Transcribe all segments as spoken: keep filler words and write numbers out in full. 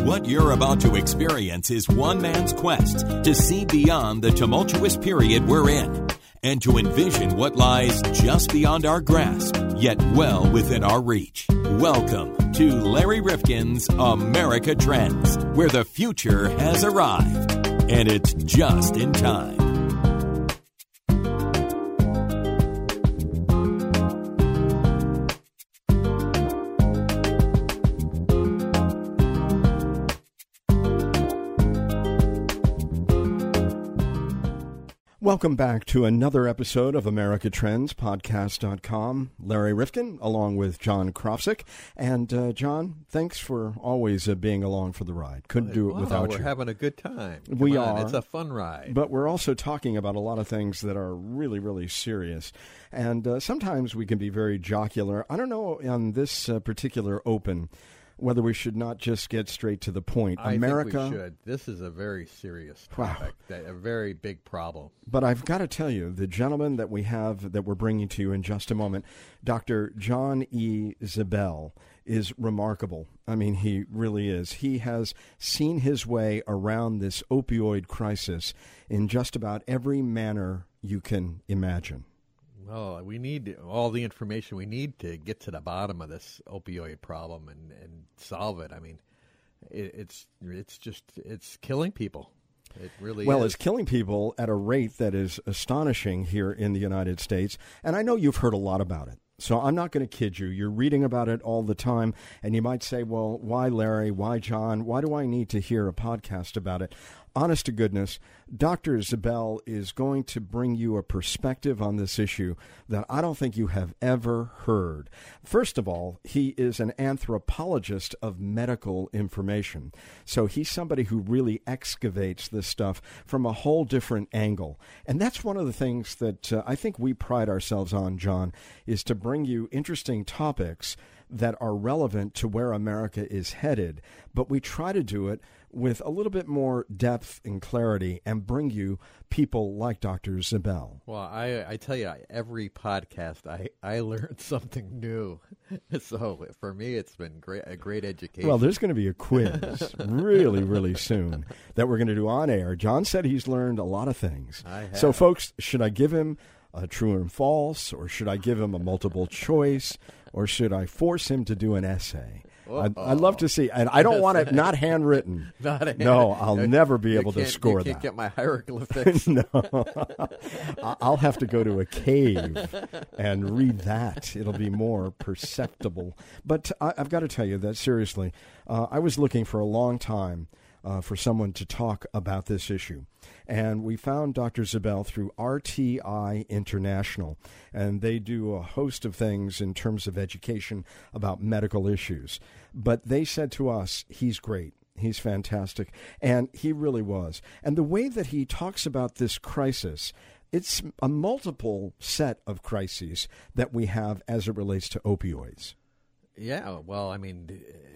What you're about to experience is one man's quest to see beyond the tumultuous period we're in and to envision what lies just beyond our grasp, yet well within our reach. Welcome to Larry Rifkin's America Trends, where the future has arrived, and it's just in time. Welcome back to another episode of America Trends, podcast dot com. Larry Rifkin, along with John Krofzik. And, uh, John, thanks for always uh, being along for the ride. Couldn't do it wow, without we're you. We're having a good time. Come we on, are. It's a fun ride. But we're also talking about a lot of things that are really, really serious. And uh, sometimes we can be very jocular. I don't know on this uh, particular Open whether we should not just get straight to the point. I America, think we should. This is a very serious topic, wow. a very big problem. But I've got to tell you, the gentleman that we have that we're bringing to you in just a moment, Doctor John E. Zebel, is remarkable. I mean, he really is. He has seen his way around this opioid crisis in just about every manner you can imagine. Well, we need all the information we need to get to the bottom of this opioid problem and, and solve it. I mean, it, it's it's just, it's killing people. It really well, is. It's killing people at a rate that is astonishing here in the United States. And I know you've heard a lot about it. So I'm not going to kid you. You're reading about it all the time, and you might say, well, why Larry? Why John? Why do I need to hear a podcast about it? Honest to goodness, Doctor Zebel is going to bring you a perspective on this issue that I don't think you have ever heard. First of all, he is an anthropologist of medical information. So he's somebody who really excavates this stuff from a whole different angle. And that's one of the things that uh, I think we pride ourselves on, John, is to bring you interesting topics that are relevant to where America is headed, but we try to do it with a little bit more depth and clarity and bring you people like Doctor Zebel. Well, I, I tell you, every podcast, I, I learned something new. So for me, it's been great, a great education. Well, there's going to be a quiz really, really soon that we're going to do on air. John said he's learned a lot of things. I have. So, folks, should I give him a true and false, or should I give him a multiple choice, or should I force him to do an essay? I'd, I'd love to see, and I don't want it not handwritten. Not hand, no, I'll never be able to score you can't that. Get my hieroglyphics. No, I'll have to go to a cave and read that. It'll be more perceptible. But I, I've got to tell you that seriously, uh, I was looking for a long time uh, for someone to talk about this issue. And we found Doctor Zebel through R T I International, and they do a host of things in terms of education about medical issues. But they said to us, he's great. He's fantastic. And he really was. And the way that he talks about this crisis, it's a multiple set of crises that we have as it relates to opioids. Yeah, well, I mean,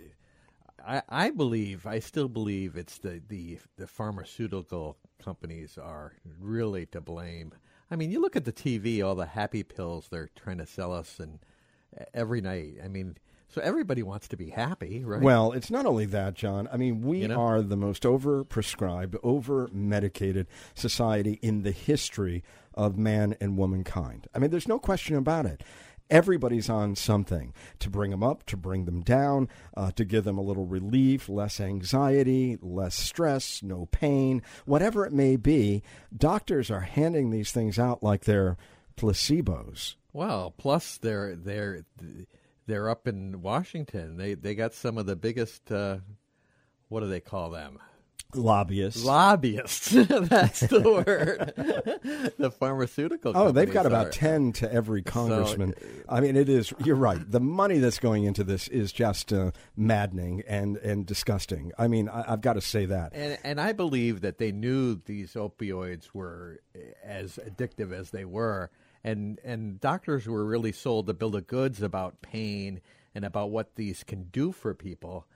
I, I believe, I still believe it's the, the, the pharmaceutical companies are really to blame. I mean, you look at the T V, all the happy pills they're trying to sell us, and every night. I mean, so everybody wants to be happy, right? Well, it's not only that, John. I mean, we you know? are the most over-prescribed, over-medicated society in the history of man and womankind. I mean, there's no question about it. Everybody's on something to bring them up, to bring them down, uh, to give them a little relief, less anxiety, less stress, no pain, whatever it may be. Doctors are handing these things out like they're placebos. Well, plus they're they're they're up in Washington. They they got some of the biggest. Uh, what do they call them? Lobbyists. Lobbyists. That's the word. The pharmaceutical Oh, they've got are. about ten to every congressman. So, I mean, it is, you're right. The money that's going into this is just uh, maddening and, and disgusting. I mean, I, I've got to say that. And, and I believe that they knew these opioids were as addictive as they were. And, and doctors were really sold a bill of goods about pain and about what these can do for people.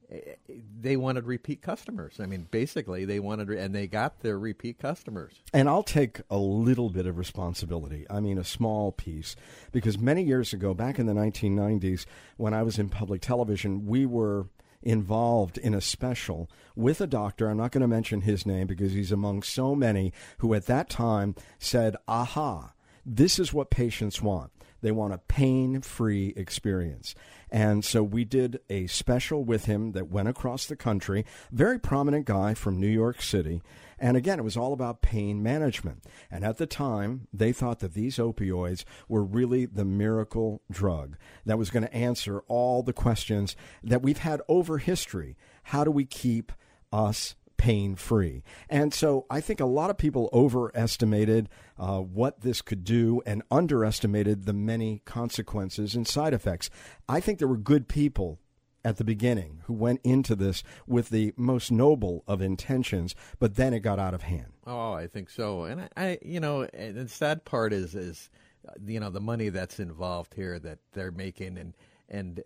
They wanted repeat customers. I mean, basically, they wanted, and they got their repeat customers. And I'll take a little bit of responsibility. I mean, a small piece, because many years ago, back in the nineteen nineties, when I was in public television, we were involved in a special with a doctor. I'm not going to mention his name because he's among so many who at that time said, aha, this is what patients want. They want a pain-free experience. And so we did a special with him that went across the country, very prominent guy from New York City. And again, it was all about pain management. And at the time, they thought that these opioids were really the miracle drug that was going to answer all the questions that we've had over history. How do we keep us pain-free? And so I think a lot of people overestimated uh, what this could do and underestimated the many consequences and side effects. I think there were good people at the beginning who went into this with the most noble of intentions, but then it got out of hand. Oh, I think so. And I, I you know, and the sad part is, is, you know, the money that's involved here that they're making, and and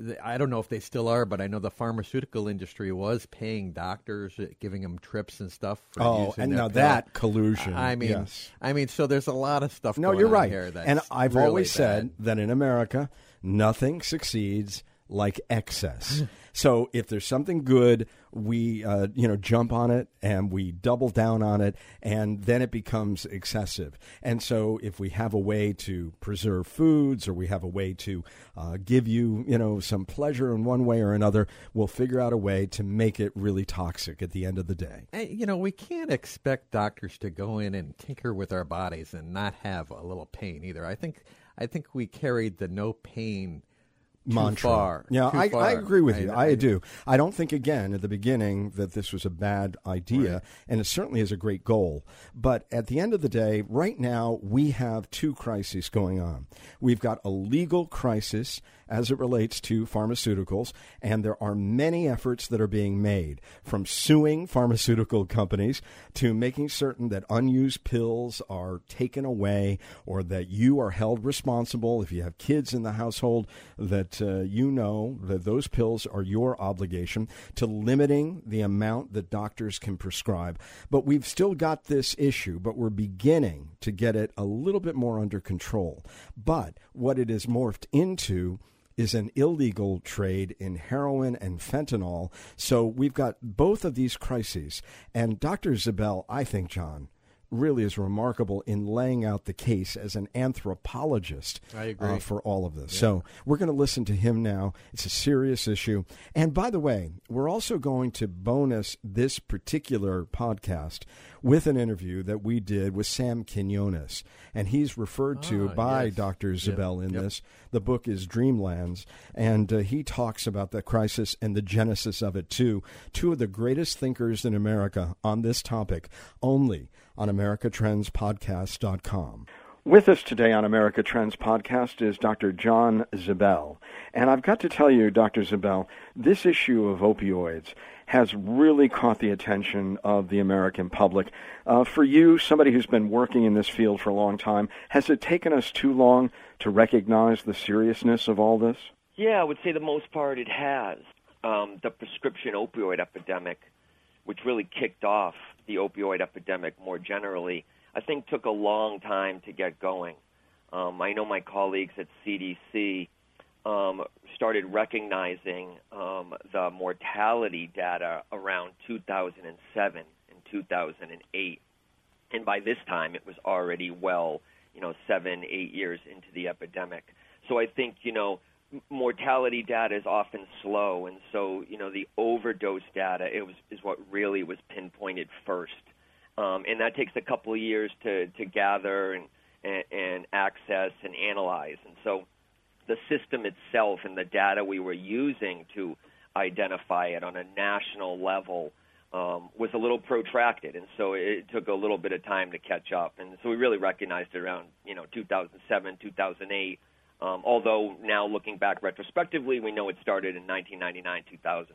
I don't know if they still are, but I know the pharmaceutical industry was paying doctors, giving them trips and stuff. For oh, using and their now pill. that collusion. I mean, yes. I mean, so there's a lot of stuff. No, going you're on right. Here that's and I've really always bad. said that in America, nothing succeeds like excess. So if there's something good, we uh, you know jump on it and we double down on it, and then it becomes excessive. And so if we have a way to preserve foods, or we have a way to uh, give you you know some pleasure in one way or another, we'll figure out a way to make it really toxic at the end of the day. Hey, you know, we can't expect doctors to go in and tinker with our bodies and not have a little pain either. I think I think we carried the no pain Too mantra. Far, yeah, too I, far. I agree with I, you. I, I do. I don't think, again, at the beginning that this was a bad idea, right. and it certainly is a great goal. But at the end of the day, right now, we have two crises going on. We've got a legal crisis as it relates to pharmaceuticals, and there are many efforts that are being made, from suing pharmaceutical companies to making certain that unused pills are taken away, or that you are held responsible if you have kids in the household, that uh, you know that those pills are your obligation, to limiting the amount that doctors can prescribe. But we've still got this issue, but we're beginning to get it a little bit more under control. But what it has morphed into is an illegal trade in heroin and fentanyl. So we've got both of these crises. And Doctor Zibel, I think, John, really is remarkable in laying out the case as an anthropologist I agree. Uh, for all of this. Yeah. So we're going to listen to him now. It's a serious issue. And by the way, we're also going to bonus this particular podcast with an interview that we did with Sam Quinones. And he's referred to Ah, by yes. Doctor Zibel Yep. in Yep. this. The book is Dreamlands, and uh, he talks about the crisis and the genesis of it, too. Two of the greatest thinkers in America on this topic, only on America Trends Podcast dot com. With us today on America Trends Podcast is Doctor John Zibel. And I've got to tell you, Doctor Zibel, this issue of opioids has really caught the attention of the American public. Uh, for you, somebody who's been working in this field for a long time, has it taken us too long to recognize the seriousness of all this? Yeah, I would say the most part it has. Um, the prescription opioid epidemic, which really kicked off the opioid epidemic more generally, I think took a long time to get going. Um, I know my colleagues at C D C um, started recognizing um, the mortality data around two thousand seven and two thousand eight. And by this time, it was already well, you know, seven, eight years into the epidemic. So I think, you know, mortality data is often slow, and so, you know, the overdose data it was is what really was pinpointed first. Um, and that takes a couple of years to, to gather and, and, and access and analyze. And so the system itself and the data we were using to identify it on a national level um, was a little protracted. And so it took a little bit of time to catch up. And so we really recognized it around, you know, two thousand seven, two thousand eight. Um, although now looking back retrospectively, we know it started in nineteen ninety-nine, two thousand.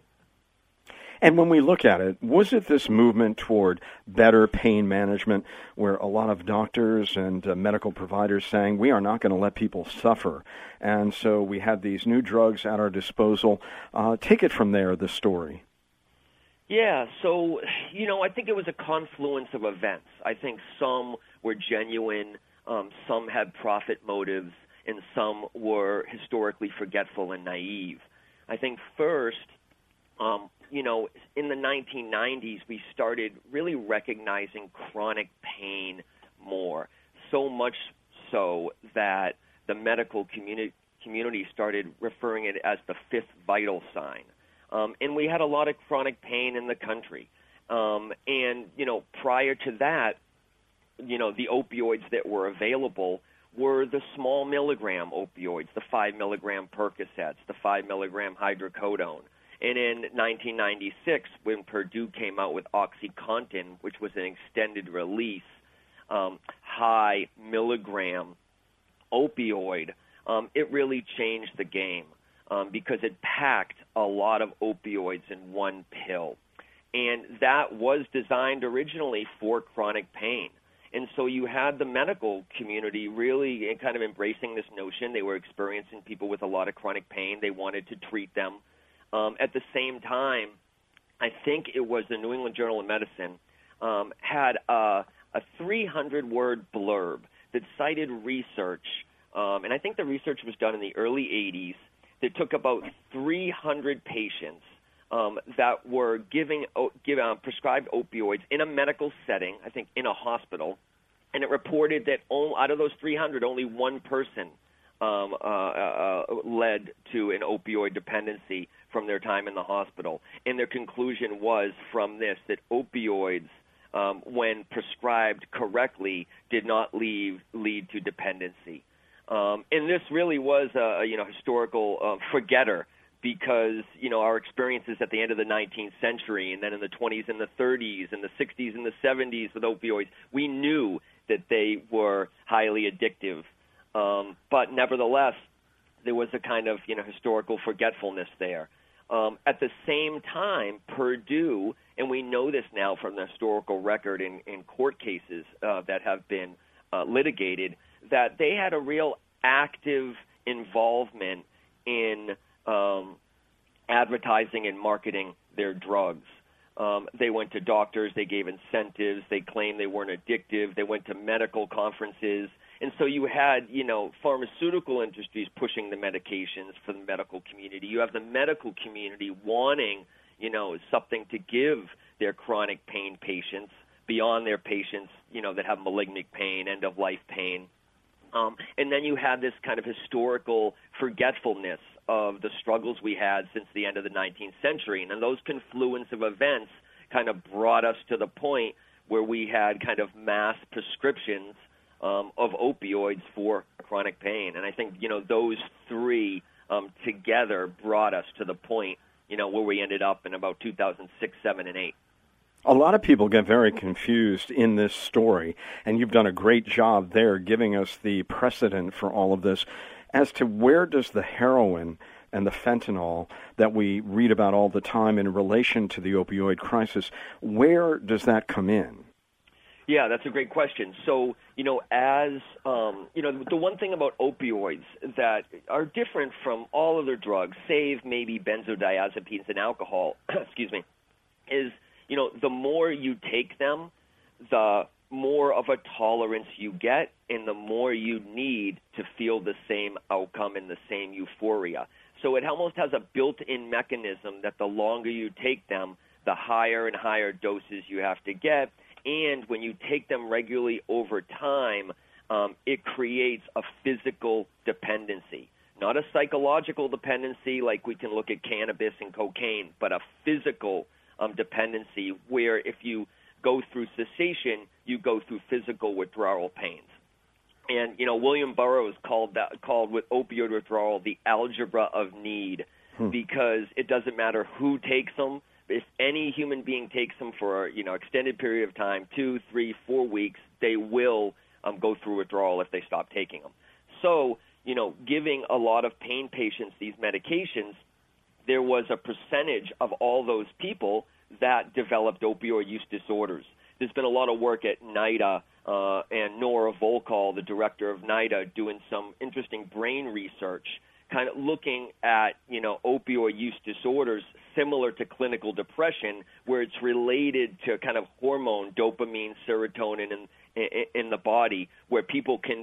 And when we look at it, was it this movement toward better pain management where a lot of doctors and uh, medical providers saying, we are not going to let people suffer? And so we had these new drugs at our disposal. Uh, take it from there, the story. Yeah, so, you know, I think it was a confluence of events. I think some were genuine, um, some had profit motives, and some were historically forgetful and naive. I think first, um, you know, in the nineteen nineties, we started really recognizing chronic pain more, so much so that the medical community community started referring it as the fifth vital sign. Um, and we had a lot of chronic pain in the country. Um, and, you know, prior to that, you know, the opioids that were available were the small milligram opioids, the five milligram Percocets, the five milligram hydrocodone. And in nineteen ninety-six, when Purdue came out with OxyContin, which was an extended release, um, high milligram opioid, um, it really changed the game um, because it packed a lot of opioids in one pill. And that was designed originally for chronic pain. And so you had the medical community really kind of embracing this notion. They were experiencing people with a lot of chronic pain. They wanted to treat them. Um, at the same time, I think it was the New England Journal of Medicine um, had a, a three hundred word blurb that cited research, um, and I think the research was done in the early eighties, that took about three hundred patients um, that were giving give, uh, prescribed opioids in a medical setting, I think in a hospital, and it reported that only, out of those three hundred, only one person um, uh, uh, led to an opioid dependency from their time in the hospital. And their conclusion was from this that opioids, um, when prescribed correctly, did not lead, lead to dependency. Um, and this really was a, a you know historical uh, forgetter because, you know, our experiences at the end of the nineteenth century and then in the twenties and the thirties and the sixties and the seventies with opioids, we knew that they were highly addictive. Um, but nevertheless, there was a kind of, you know, historical forgetfulness there. Um, at the same time, Purdue, and we know this now from the historical record in, in court cases uh, that have been uh, litigated, that they had a real active involvement in um, advertising and marketing their drugs. Um, they went to doctors, they gave incentives, they claimed they weren't addictive, they went to medical conferences. And so you had, you know, pharmaceutical industries pushing the medications for the medical community. You have the medical community wanting, you know, something to give their chronic pain patients beyond their patients, you know, that have malignant pain, end-of-life pain. Um, and then you had this kind of historical forgetfulness of the struggles we had since the end of the nineteenth century. And then those confluence of events kind of brought us to the point where we had kind of mass prescriptions um, of opioids for chronic pain. And I think, you know, those three um, together brought us to the point, you know, where we ended up in about two thousand six, seven, and eight. A lot of people get very confused in this story, and you've done a great job there giving us the precedent for all of this as to where does the heroin and the fentanyl that we read about all the time in relation to the opioid crisis, where does that come in? Yeah, that's a great question. So, you know, as, um, you know, the one thing about opioids that are different from all other drugs, save maybe benzodiazepines and alcohol, excuse me, is, you know, the more you take them, the more of a tolerance you get and the more you need to feel the same outcome and the same euphoria. So it almost has a built-in mechanism that the longer you take them, the higher and higher doses you have to get. And when you take them regularly over time, um, it creates a physical dependency. Not a psychological dependency like we can look at cannabis and cocaine, but a physical um, dependency where if you go through cessation, you go through physical withdrawal pains. And, you know, William Burroughs called that, called with opioid withdrawal the algebra of need hmm. because it doesn't matter who takes them. If any human being takes them for, you know, extended period of time, two, three, four weeks, they will um, go through withdrawal if they stop taking them. So, you know, giving a lot of pain patients these medications, there was a percentage of all those people that developed opioid use disorders. There's been a lot of work at NIDA uh, and Nora Volkow, the director of NIDA, doing some interesting brain research, kind of looking at, you know, opioid use disorders similar to clinical depression, where it's related to kind of hormone, dopamine, serotonin in, in, in the body, where people can b-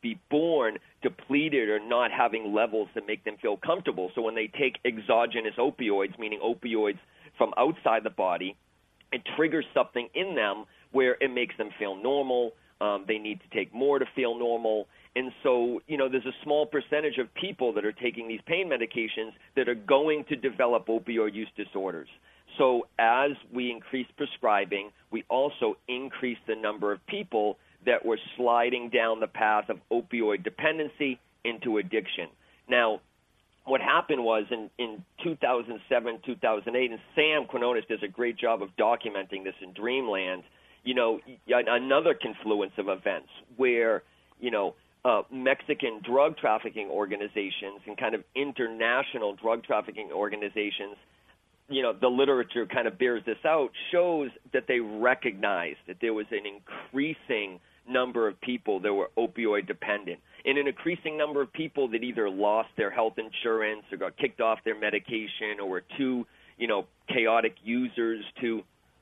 be born depleted or not having levels that make them feel comfortable. So when they take exogenous opioids, meaning opioids from outside the body, it triggers something in them where it makes them feel normal. Um, they need to take more to feel normal. And so, you know, there's a small percentage of people that are taking these pain medications that are going to develop opioid use disorders. So as we increase prescribing, we also increase the number of people that were sliding down the path of opioid dependency into addiction. Now, what happened was in, in two thousand seven, two thousand eight, and Sam Quinones does a great job of documenting this in Dreamland, you know, another confluence of events where, you know, uh, Mexican drug trafficking organizations and kind of international drug trafficking organizations, you know, the literature kind of bears this out, shows that they recognized that there was an increasing number of people that were opioid dependent, and an increasing number of people that either lost their health insurance or got kicked off their medication or were too, you know, chaotic users to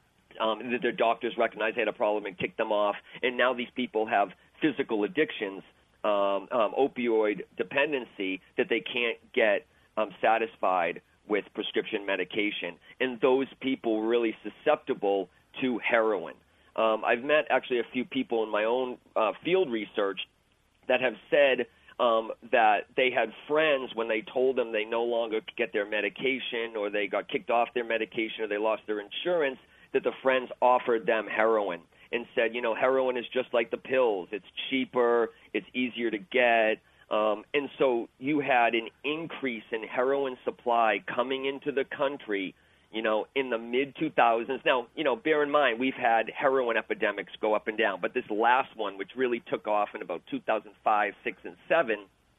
um, that their doctors recognized they had a problem and kicked them off. And now these people have physical addictions, um, um, opioid dependency that they can't get um, satisfied with prescription medication. And those people were really susceptible to heroin. Um, I've met actually a few people in my own uh, field research that have said um, that they had friends when they told them they no longer could get their medication or they got kicked off their medication or they lost their insurance, that the friends offered them heroin and said, you know, heroin is just like the pills. It's cheaper. It's easier to get. Um, and so you had an increase in heroin supply coming into the country, you know, in the mid two thousands. Now, you know, bear in mind, we've had heroin epidemics go up and down, but this last one, which really took off in about two thousand five, six, and seven,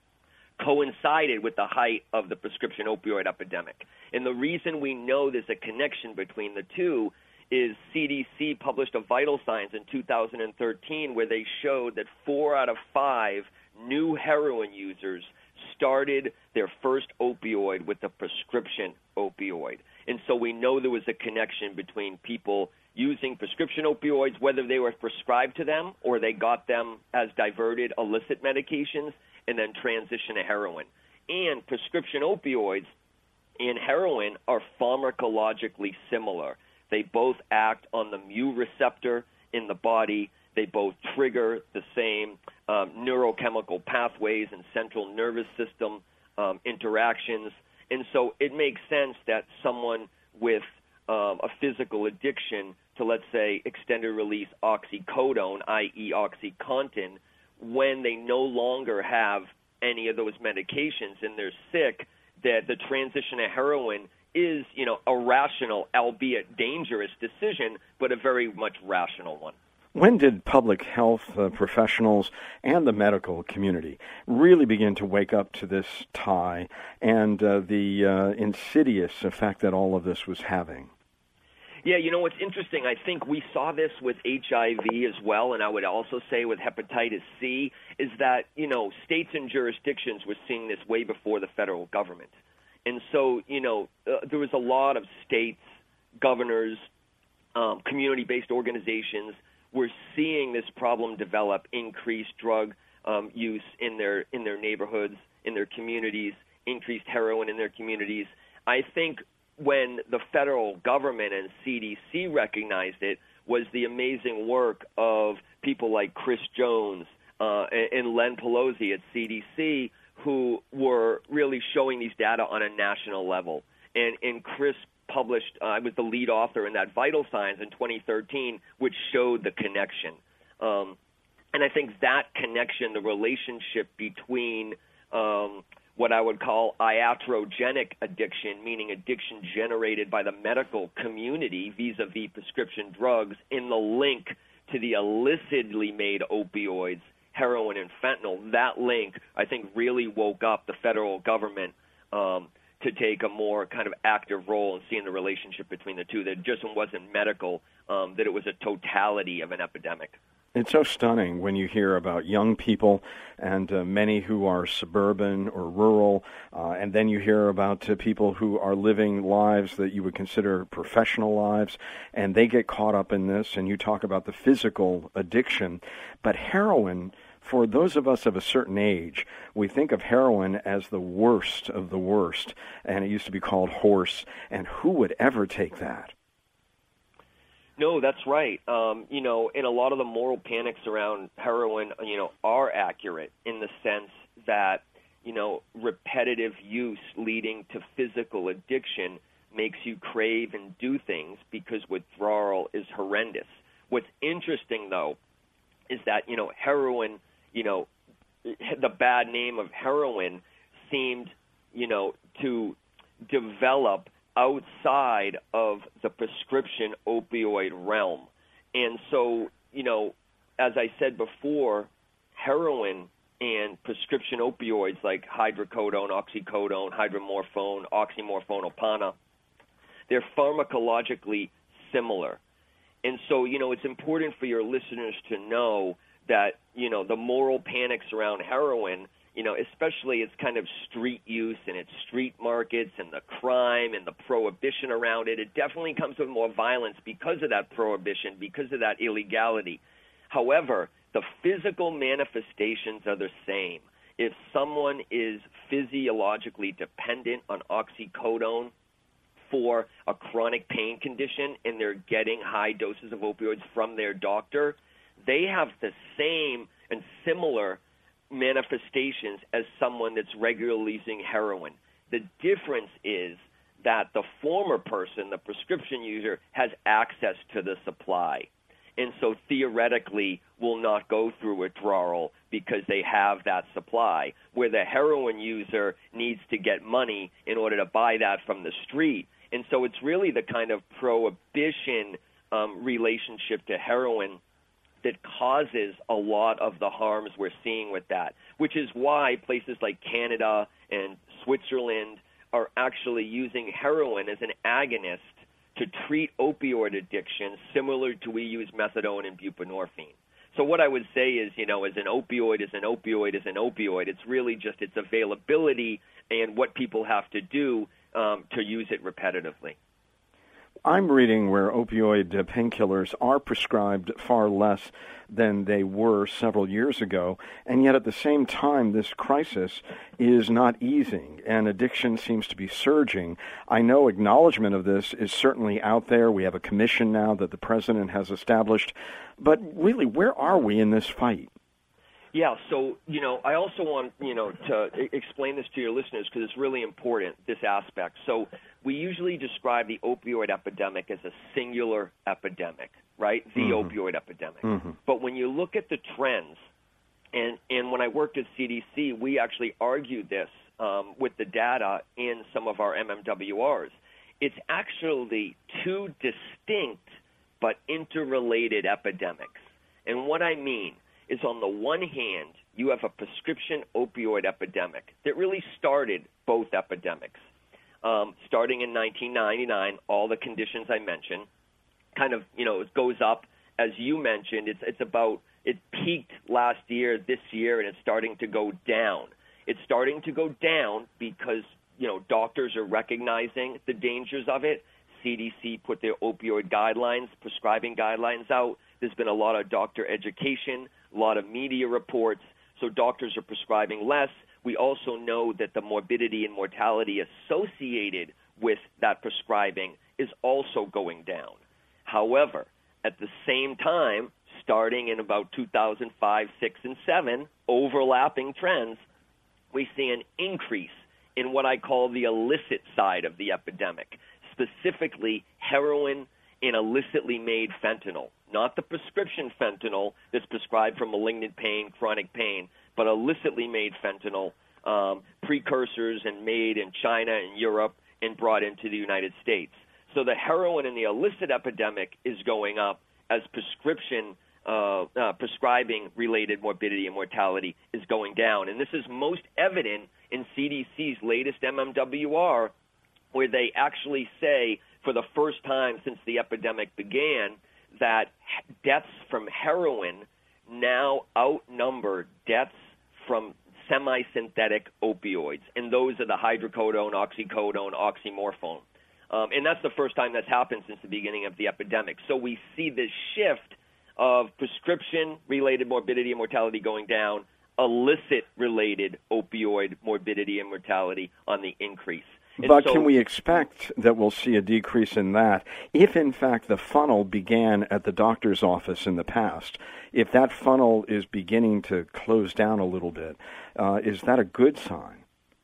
coincided with the height of the prescription opioid epidemic. And the reason we know there's a connection between the two is C D C published a Vital Signs in two thousand thirteen where they showed that four out of five new heroin users started their first opioid with a prescription opioid. And so we know there was a connection between people using prescription opioids, whether they were prescribed to them or they got them as diverted illicit medications and then transition to heroin. And prescription opioids and heroin are pharmacologically similar. They both act on the mu receptor in the body. They both trigger the same um, neurochemical pathways and central nervous system um, interactions. And so it makes sense that someone with um, a physical addiction to, let's say, extended-release oxycodone, that is. OxyContin, when they no longer have any of those medications and they're sick, that the transition to heroin is, you know, a rational, albeit dangerous decision, but a very much rational one. When did public health uh, professionals and the medical community really begin to wake up to this tie and uh, the uh, insidious effect that all of this was having? Yeah, you know, what's interesting, I think we saw this with H I V as well, and I would also say with hepatitis C, is that, you know, states and jurisdictions were seeing this way before the federal government. And so, you know, uh, there was a lot of states, governors, um, community-based organizations were seeing this problem develop, increased drug um, use in their in their neighborhoods, in their communities, increased heroin in their communities. I think when the federal government and C D C recognized it was the amazing work of people like Chris Jones uh, and Len Pelosi at C D C, who were really showing these data on a national level. And, and Chris published, uh, I was the lead author in that Vital Signs in twenty thirteen, which showed the connection. Um, and I think that connection, the relationship between um, what I would call iatrogenic addiction, meaning addiction generated by the medical community vis-a-vis prescription drugs, in the link to the illicitly made opioids, heroin and fentanyl, that link, I think, really woke up the federal government um, to take a more kind of active role in seeing the relationship between the two, that it just wasn't medical, um, that it was a totality of an epidemic. It's so stunning when you hear about young people and uh, many who are suburban or rural, uh, and then you hear about uh, people who are living lives that you would consider professional lives, and they get caught up in this, and you talk about the physical addiction. But heroin, for those of us of a certain age, we think of heroin as the worst of the worst, and it used to be called horse, and who would ever take that? No, that's right. Um, you know, and a lot of the moral panics around heroin, you know, are accurate in the sense that, you know, repetitive use leading to physical addiction makes you crave and do things because withdrawal is horrendous. What's interesting, though, is that, you know, heroin, you know, the bad name of heroin seemed, you know, to develop outside of the prescription opioid realm. And so, you know, as I said before, heroin and prescription opioids like hydrocodone, oxycodone, hydromorphone, oxymorphone, Opana, they're pharmacologically similar. And so, you know, it's important for your listeners to know that, you know, the moral panics around heroin, you know, especially its kind of street use and its street markets and the crime and the prohibition around it, it definitely comes with more violence because of that prohibition, because of that illegality. However, the physical manifestations are the same. If someone is physiologically dependent on oxycodone for a chronic pain condition and they're getting high doses of opioids from their doctor, they have the same and similar manifestations as someone that's regularly using heroin. The difference is that the former person, the prescription user, has access to the supply, and so theoretically will not go through withdrawal because they have that supply, where the heroin user needs to get money in order to buy that from the street. And so it's really the kind of prohibition um, relationship to heroin that causes a lot of the harms we're seeing with that, which is why places like Canada and Switzerland are actually using heroin as an agonist to treat opioid addiction similar to we use methadone and buprenorphine. So what I would say is, you know, as an opioid is an opioid is an opioid. It's really just its availability and what people have to do um, to use it repetitively. I'm reading where opioid uh, painkillers are prescribed far less than they were several years ago, and yet at the same time, this crisis is not easing, and addiction seems to be surging. I know acknowledgement of this is certainly out there. We have a commission now that the president has established, but really, where are we in this fight? Yeah, so, you know, I also want, you know, to explain this to your listeners because it's really important, this aspect. So we usually describe the opioid epidemic as a singular epidemic, right? The mm-hmm. opioid epidemic. Mm-hmm. But when you look at the trends, and, and when I worked at C D C, we actually argued this um, with the data in some of our M M W Rs. It's actually two distinct but interrelated epidemics. And what I mean is, on the one hand, you have a prescription opioid epidemic that really started both epidemics. Um, starting in nineteen ninety-nine, all the conditions I mentioned, kind of, you know, it goes up. As you mentioned, it's it's about, it peaked last year, this year, and it's starting to go down. It's starting to go down because, you know, doctors are recognizing the dangers of it. C D C put their opioid guidelines, prescribing guidelines out. There's been a lot of doctor education, a lot of media reports, so doctors are prescribing less. We also know that the morbidity and mortality associated with that prescribing is also going down. However, at the same time, starting in about two thousand five, six, and seven, overlapping trends, we see an increase in what I call the illicit side of the epidemic, specifically heroin and illicitly made fentanyl. Not the prescription fentanyl that's prescribed for malignant pain, chronic pain, but illicitly made fentanyl, um, precursors and made in China and Europe and brought into the United States. So the heroin and the illicit epidemic is going up as prescription uh, uh, prescribing-related morbidity and mortality is going down. And this is most evident in C D C's latest M M W R, where they actually say for the first time since the epidemic began that deaths from heroin now outnumber deaths from semi-synthetic opioids, and those are the hydrocodone, oxycodone, oxymorphone. Um, and that's the first time that's happened since the beginning of the epidemic. So we see this shift of prescription-related morbidity and mortality going down, illicit-related opioid morbidity and mortality on the increase. And but so, can we expect that we'll see a decrease in that if, in fact, the funnel began at the doctor's office in the past? If that funnel is beginning to close down a little bit, uh, is that a good sign?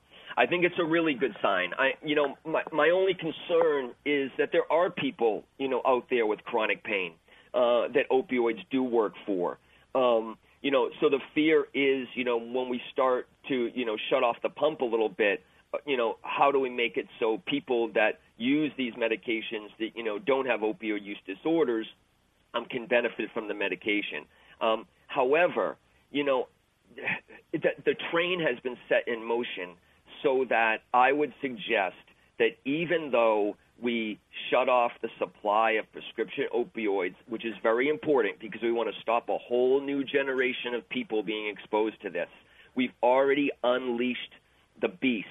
I think it's a really good sign. I, you know, my, my only concern is that there are people, you know, out there with chronic pain uh, that opioids do work for. Um, you know, so the fear is, you know, when we start to, you know, shut off the pump a little bit, you know, how do we make it so people that use these medications that, you know, don't have opioid use disorders um, can benefit from the medication? Um, however, you know, the, the train has been set in motion so that I would suggest that even though we shut off the supply of prescription opioids, which is very important because we want to stop a whole new generation of people being exposed to this, we've already unleashed the beast.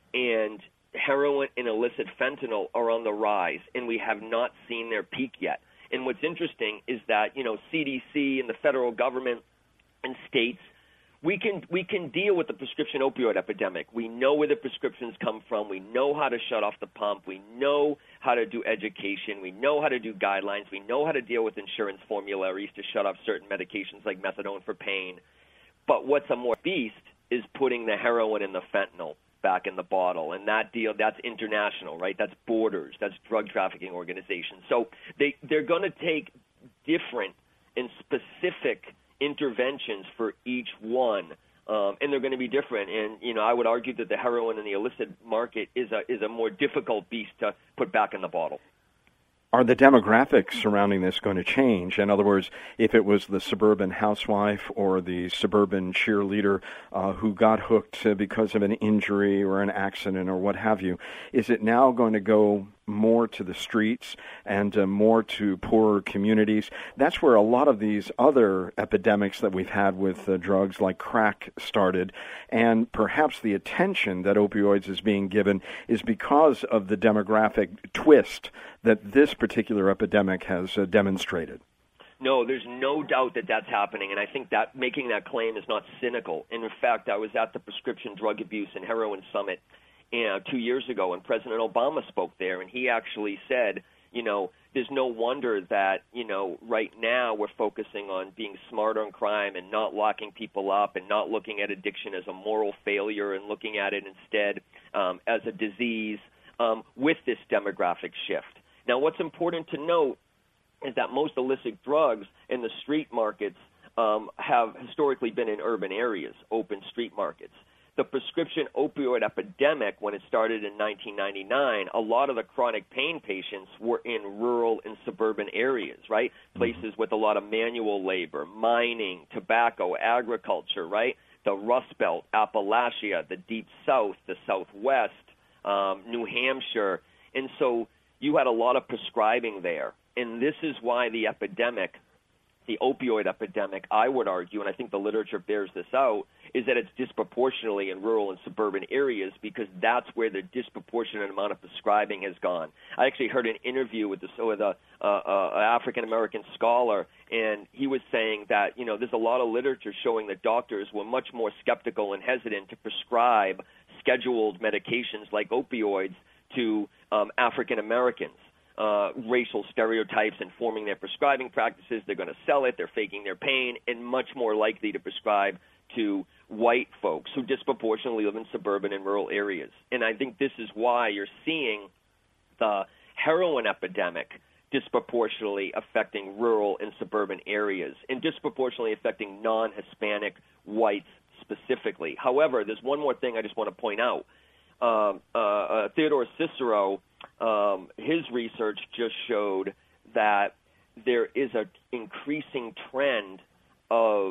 And heroin and illicit fentanyl are on the rise, and we have not seen their peak yet. And what's interesting is that, you know, C D C and the federal government and states, we can we can deal with the prescription opioid epidemic. We know where the prescriptions come from. We know how to shut off the pump. We know how to do education. We know how to do guidelines. We know how to deal with insurance formularies to shut off certain medications like methadone for pain. But what's a more beast is putting the heroin and the fentanyl back in the bottle, and that deal, that's international, right? That's borders, that's drug trafficking organizations. So they, they're going to take different and specific interventions for each one, um, and they're going to be different. And, you know, I would argue that the heroin and the illicit market is a, is a more difficult beast to put back in the bottle. Are the demographics surrounding this going to change? In other words, if it was the suburban housewife or the suburban cheerleader uh, who got hooked uh, because of an injury or an accident or what have you, is it now going to go more to the streets and uh, more to poorer communities? That's where a lot of these other epidemics that we've had with uh, drugs like crack started, and perhaps the attention that opioids is being given is because of the demographic twist that this particular epidemic has uh, demonstrated. No, there's no doubt that that's happening, and I think that making that claim is not cynical. And in fact, I was at the Prescription Drug Abuse and Heroin Summit uh, two years ago, and President Obama spoke there, and he actually said, you know, there's no wonder that, you know, right now we're focusing on being smarter on crime and not locking people up and not looking at addiction as a moral failure and looking at it instead um, as a disease um, with this demographic shift. Now, what's important to note is that most illicit drugs in the street markets um, have historically been in urban areas, open street markets. The prescription opioid epidemic, when it started in nineteen ninety-nine, a lot of the chronic pain patients were in rural and suburban areas, right? Places with a lot of manual labor, mining, tobacco, agriculture, right? The Rust Belt, Appalachia, the Deep South, the Southwest, um, New Hampshire. And so you had a lot of prescribing there. And this is why the epidemic, the opioid epidemic, I would argue, and I think the literature bears this out, is that it's disproportionately in rural and suburban areas because that's where the disproportionate amount of prescribing has gone. I actually heard an interview with, this, with a, uh, uh, an African-American scholar, and he was saying that, you know, there's a lot of literature showing that doctors were much more skeptical and hesitant to prescribe scheduled medications like opioids to um, African-Americans. Uh, racial stereotypes informing their prescribing practices. They're going to sell it. They're faking their pain, and much more likely to prescribe to white folks who disproportionately live in suburban and rural areas. And I think this is why you're seeing the heroin epidemic disproportionately affecting rural and suburban areas and disproportionately affecting non-Hispanic whites specifically. However, there's one more thing I just want to point out. Um, uh, uh, Theodore Cicero, um, his research just showed that there is an increasing trend of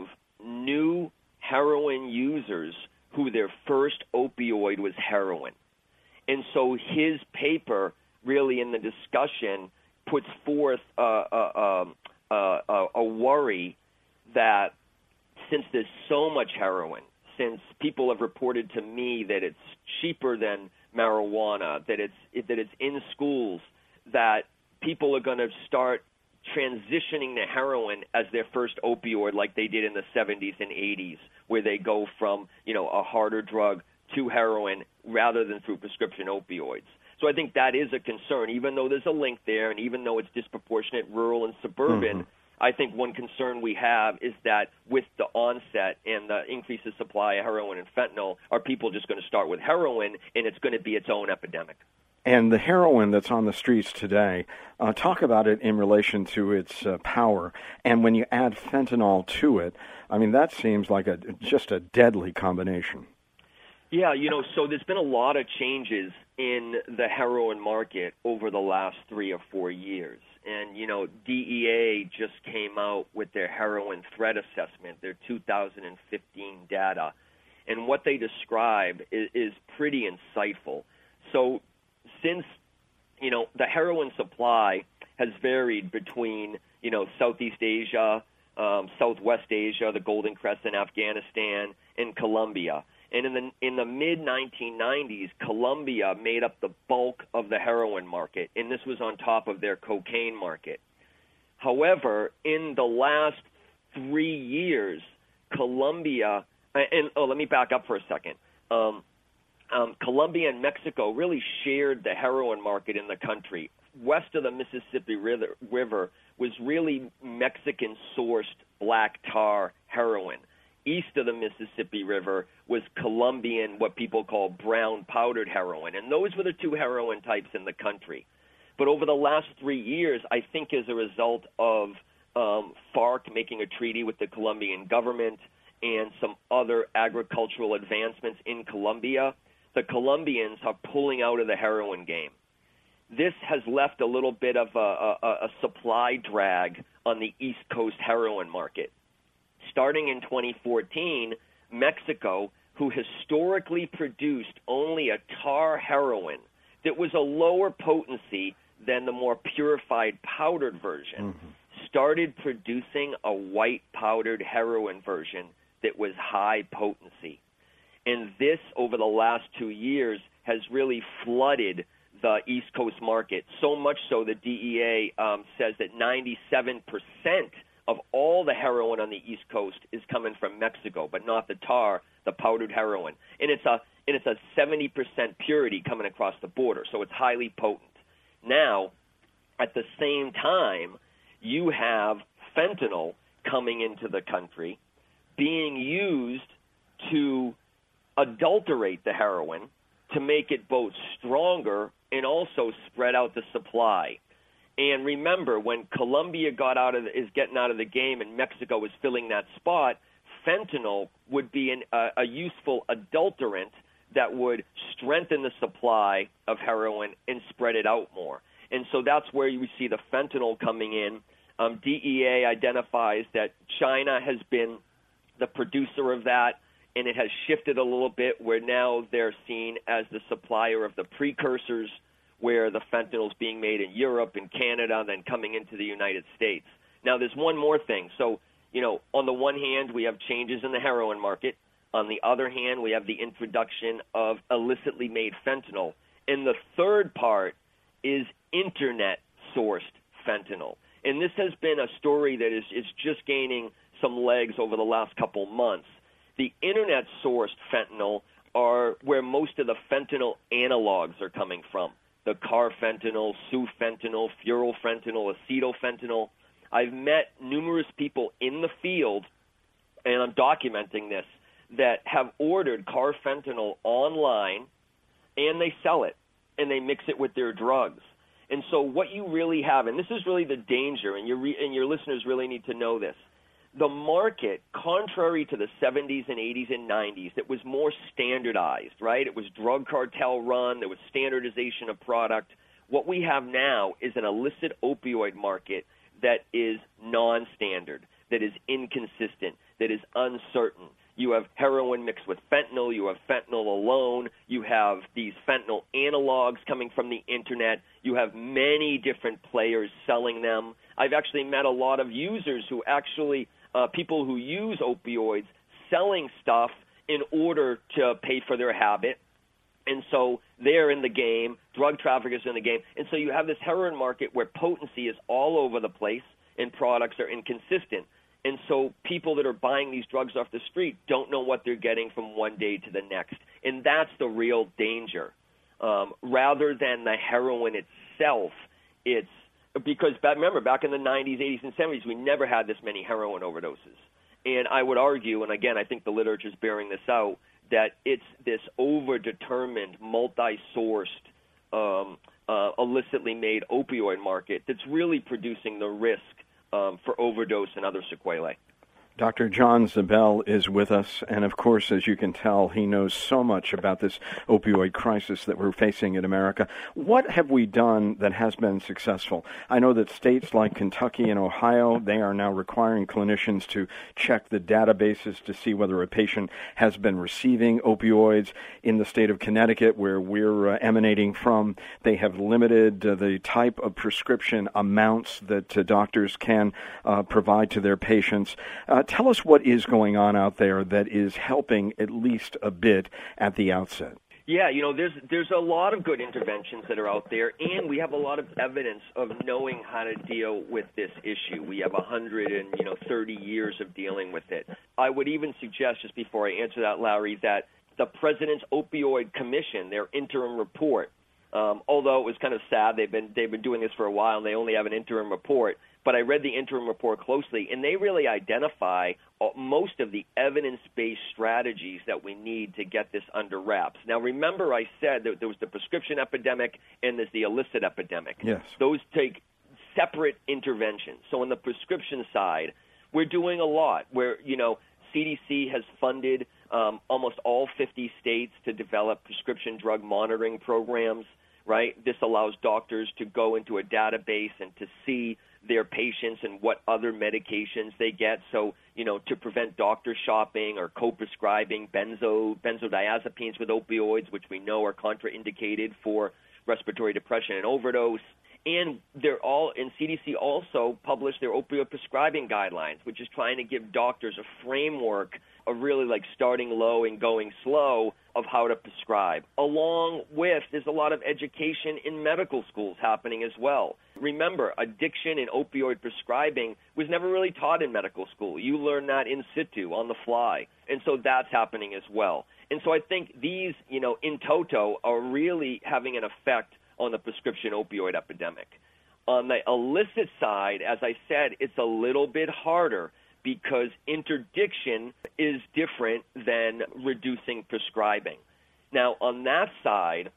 new heroin users who their first opioid was heroin. And so his paper really in the discussion puts forth uh, uh, uh, uh, a worry that since there's so much heroin, since people have reported to me that it's cheaper than marijuana, that it's that it's in schools, that people are going to start transitioning to heroin as their first opioid like they did in the seventies and eighties, where they go from, you know, a harder drug to heroin rather than through prescription opioids. So I think that is a concern, even though there's a link there, and even though it's disproportionate rural and suburban. Mm-hmm. I think one concern we have is that with the onset and the increase of supply of heroin and fentanyl, are people just going to start with heroin, and it's going to be its own epidemic? And the heroin that's on the streets today, uh, talk about it in relation to its uh, power. And when you add fentanyl to it, I mean, that seems like a just a deadly combination. Yeah, you know, so there's been a lot of changes in the heroin market over the last three or four years. And, you know, D E A just came out with their heroin threat assessment, their two thousand fifteen data. And what they describe is, is pretty insightful. So since, you know, the heroin supply has varied between, you know, Southeast Asia, um, Southwest Asia, the Golden Crescent, Afghanistan, and Colombia. And in the in the mid nineteen nineties, Colombia made up the bulk of the heroin market, and this was on top of their cocaine market. However, in the last three years, Colombia and oh, let me back up for a second. Um, um, Colombia and Mexico really shared the heroin market in the country. West of the Mississippi River, river was really Mexican-sourced black tar heroin. East of the Mississippi River was Colombian, what people call brown powdered heroin. And those were the two heroin types in the country. But over the last three years, I think as a result of um, FARC making a treaty with the Colombian government and some other agricultural advancements in Colombia, the Colombians are pulling out of the heroin game. This has left a little bit of a, a, a supply drag on the East Coast heroin market. Starting in twenty fourteen, Mexico, who historically produced only a tar heroin that was a lower potency than the more purified powdered version, mm-hmm. started producing a white powdered heroin version that was high potency. And this, over the last two years, has really flooded the East Coast market, so much so that D E A um, says that ninety-seven percent of all the heroin on the East Coast is coming from Mexico, but not the tar, the powdered heroin. And it's a and it's a seventy percent purity coming across the border, so it's highly potent. Now, at the same time, you have fentanyl coming into the country being used to adulterate the heroin to make it both stronger and also spread out the supply. And remember, when Colombia got out of the, is getting out of the game and Mexico is filling that spot, fentanyl would be an, uh, a useful adulterant that would strengthen the supply of heroin and spread it out more. And so that's where you see the fentanyl coming in. Um, D E A identifies that China has been the producer of that, and it has shifted a little bit where now they're seen as the supplier of the precursors, where the fentanyl is being made in Europe and Canada and then coming into the United States. Now, there's one more thing. So, you know, on the one hand, we have changes in the heroin market. On the other hand, we have the introduction of illicitly made fentanyl. And the third part is Internet-sourced fentanyl. And this has been a story that is, is just gaining some legs over the last couple months. The Internet-sourced fentanyl are where most of the fentanyl analogs are coming from. The carfentanil, sufentanil, furylfentanyl, acetylfentanyl. I've met numerous people in the field, and I'm documenting this, that have ordered carfentanil online, and they sell it, and they mix it with their drugs. And so what you really have, and this is really the danger, and your, re- and your listeners really need to know this, the market, contrary to the seventies and eighties and nineties, that was more standardized, right? It was drug cartel run. There was standardization of product. What we have now is an illicit opioid market that is non-standard, that is inconsistent, that is uncertain. You have heroin mixed with fentanyl. You have fentanyl alone. You have these fentanyl analogs coming from the Internet. You have many different players selling them. I've actually met a lot of users who actually Uh, people who use opioids selling stuff in order to pay for their habit. And so they're in the game, drug traffickers are in the game, and so you have this heroin market where potency is all over the place and products are inconsistent. And so people that are buying these drugs off the street don't know what they're getting from one day to the next. And that's the real danger. Um, rather than the heroin itself, it's because, remember, back in the nineties, eighties, and seventies, we never had this many heroin overdoses. And I would argue, and again, I think the literature is bearing this out, that it's this over-determined, multi-sourced, um, uh, illicitly made opioid market that's really producing the risk Um, for overdose and other sequelae. Doctor John Zabel is with us, and of course, as you can tell, he knows so much about this opioid crisis that we're facing in America. What have we done that has been successful? I know that states like Kentucky and Ohio, they are now requiring clinicians to check the databases to see whether a patient has been receiving opioids. In the state of Connecticut, where we're uh, emanating from, they have limited uh, the type of prescription amounts that uh, doctors can uh, provide to their patients. Uh, Tell us what is going on out there that is helping at least a bit at the outset. Yeah, you know, there's there's a lot of good interventions that are out there, and we have a lot of evidence of knowing how to deal with this issue. We have one hundred and you know thirty years of dealing with it. I would even suggest, just before I answer that, Larry, that the President's Opioid Commission, their interim report, um, although it was kind of sad, they've been they've been doing this for a while, and they only have an interim report. But I read the interim report closely, and they really identify most of the evidence-based strategies that we need to get this under wraps. Now, remember I said that there was the prescription epidemic and there's the illicit epidemic. Yes. Those take separate interventions. So on the prescription side, we're doing a lot where, you know, C D C has funded um, almost all fifty states to develop prescription drug monitoring programs, right? This allows doctors to go into a database and to see their patients and what other medications they get. So, you know, to prevent doctor shopping or co-prescribing benzo, benzodiazepines with opioids, which we know are contraindicated for respiratory depression and overdose. And they're all, and C D C also published their opioid prescribing guidelines, which is trying to give doctors a framework of really like starting low and going slow of how to prescribe. Along with, there's a lot of education in medical schools happening as well. Remember, addiction and opioid prescribing was never really taught in medical school. You learn that in situ, on the fly. And so that's happening as well. And so I think these, you know, in toto are really having an effect on the prescription opioid epidemic. On the illicit side, as I said, it's a little bit harder because interdiction is different than reducing prescribing. Now, on that side,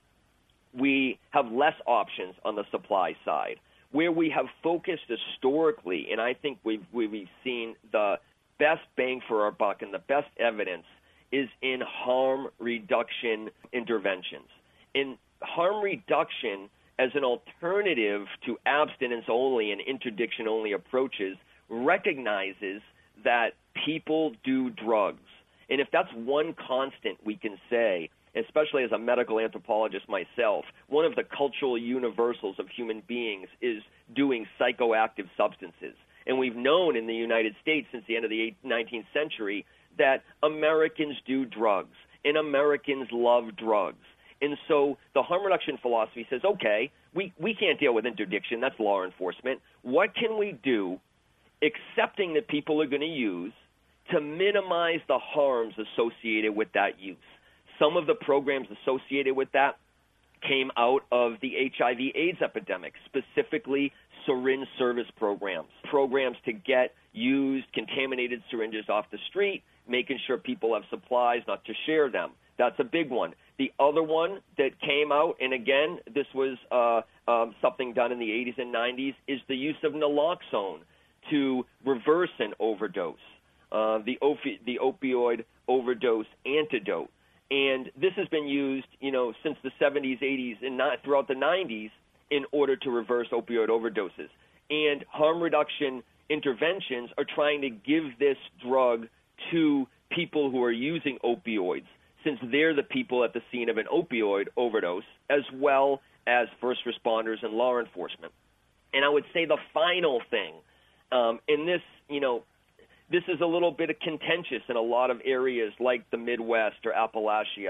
we have less options on the supply side. Where we have focused historically, and I think we've, we've seen the best bang for our buck and the best evidence, is in harm reduction interventions. In harm reduction as an alternative to abstinence-only and interdiction-only approaches recognizes that people do drugs. And if that's one constant we can say, especially as a medical anthropologist myself, one of the cultural universals of human beings is doing psychoactive substances. And we've known in the United States since the end of the nineteenth century that Americans do drugs, and Americans love drugs. And so the harm reduction philosophy says, okay, we, we can't deal with interdiction. That's law enforcement. What can we do, accepting that people are going to use, to minimize the harms associated with that use? Some of the programs associated with that came out of the H I V AIDS epidemic, specifically syringe service programs, programs to get used contaminated syringes off the street, making sure people have supplies, not to share them. That's a big one. The other one that came out, and again, this was uh, um, something done in the eighties and nineties, is the use of naloxone to reverse an overdose, uh, the, opi- the opioid overdose antidote. And this has been used, you know, since the seventies, eighties, and not throughout the nineties in order to reverse opioid overdoses. And harm reduction interventions are trying to give this drug to people who are using opioids, since they're the people at the scene of an opioid overdose, as well as first responders and law enforcement. And I would say the final thing, um, in this, you know, this is a little bit contentious in a lot of areas like the Midwest or Appalachia,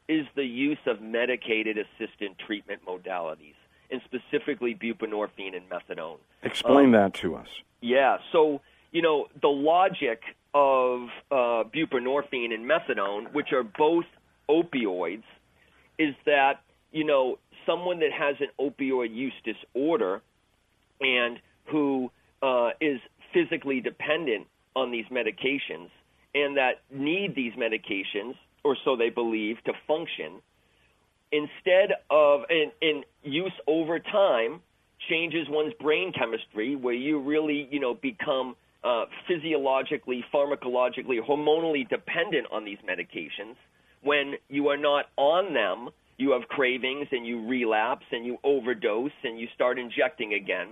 is the use of medicated assisted treatment modalities, and specifically buprenorphine and methadone. Explain um, that to us. Yeah, so, you know, the logic of uh, buprenorphine and methadone, which are both opioids, is that, you know, someone that has an opioid use disorder and who uh, is physically dependent on these medications and that need these medications, or so they believe, to function, instead of, and, and use over time changes one's brain chemistry, where you really, you know, become uh, physiologically, pharmacologically, hormonally dependent on these medications. When you are not on them, you have cravings and you relapse and you overdose and you start injecting again.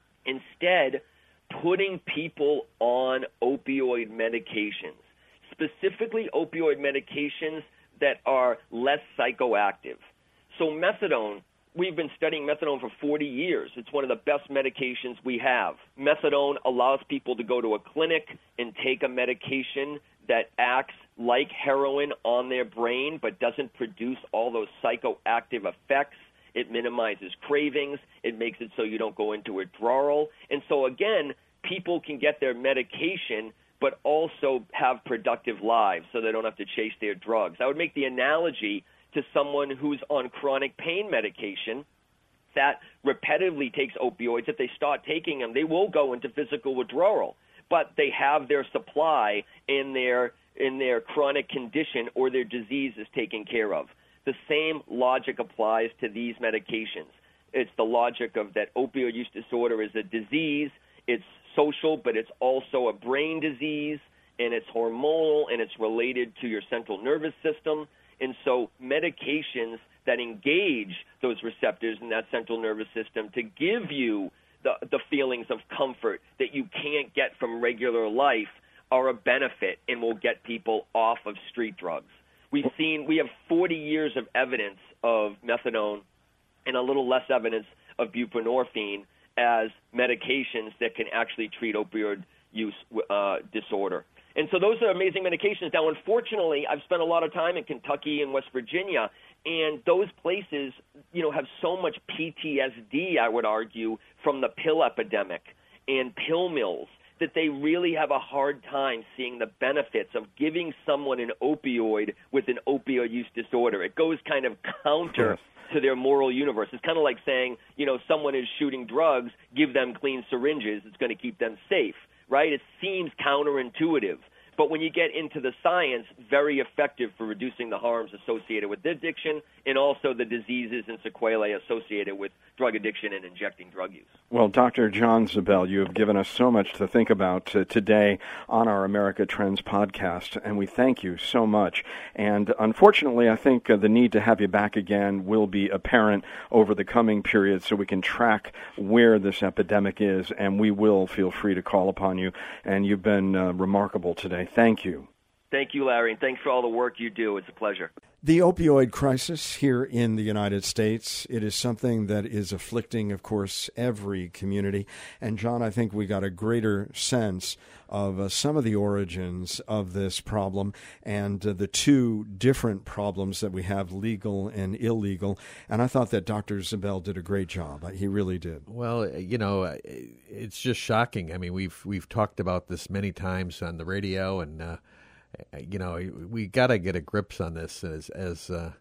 Instead, putting people on opioid medications, specifically opioid medications that are less psychoactive. So methadone, we've been studying methadone for forty years. It's one of the best medications we have. Methadone allows people to go to a clinic and take a medication that acts like heroin on their brain but doesn't produce all those psychoactive effects. It minimizes cravings. It makes it so you don't go into withdrawal. And so, again, people can get their medication but also have productive lives so they don't have to chase their drugs. I would make the analogy to someone who's on chronic pain medication that repetitively takes opioids. If they start taking them, they will go into physical withdrawal, but they have their supply in their in their chronic condition or their disease is taken care of. The same logic applies to these medications. It's the logic of that opioid use disorder is a disease. It's social, but it's also a brain disease, and it's hormonal, and it's related to your central nervous system. And so medications that engage those receptors in that central nervous system to give you the, the feelings of comfort that you can't get from regular life are a benefit and will get people off of street drugs. We've seen, we have forty years of evidence of methadone and a little less evidence of buprenorphine as medications that can actually treat opioid use uh, disorder. And so those are amazing medications. Now, unfortunately, I've spent a lot of time in Kentucky and West Virginia, and those places, you know, have so much P T S D, I would argue, from the pill epidemic and pill mills, that they really have a hard time seeing the benefits of giving someone an opioid with an opioid use disorder. It goes kind of counter to their moral universe. It's kind of like saying, you know, someone is shooting drugs, give them clean syringes, it's going to keep them safe, right? It seems counterintuitive. But when you get into the science, very effective for reducing the harms associated with addiction and also the diseases and sequelae associated with drug addiction and injecting drug use. Well, Doctor John Zabel, you have given us so much to think about uh, today on our America Trends podcast, and we thank you so much. And unfortunately, I think uh, the need to have you back again will be apparent over the coming period so we can track where this epidemic is, and we will feel free to call upon you. And you've been uh, remarkable today. Thank you. Thank you, Larry, and thanks for all the work you do. It's a pleasure. The opioid crisis here in the United States, it is something that is afflicting, of course, every community. And, John, I think we got a greater sense of uh, some of the origins of this problem and uh, the two different problems that we have, legal and illegal. And I thought that Doctor Zabel did a great job. He really did. Well, you know, it's just shocking. I mean, we've we've talked about this many times on the radio, and uh, you know, we got to get a grip on this as as uh,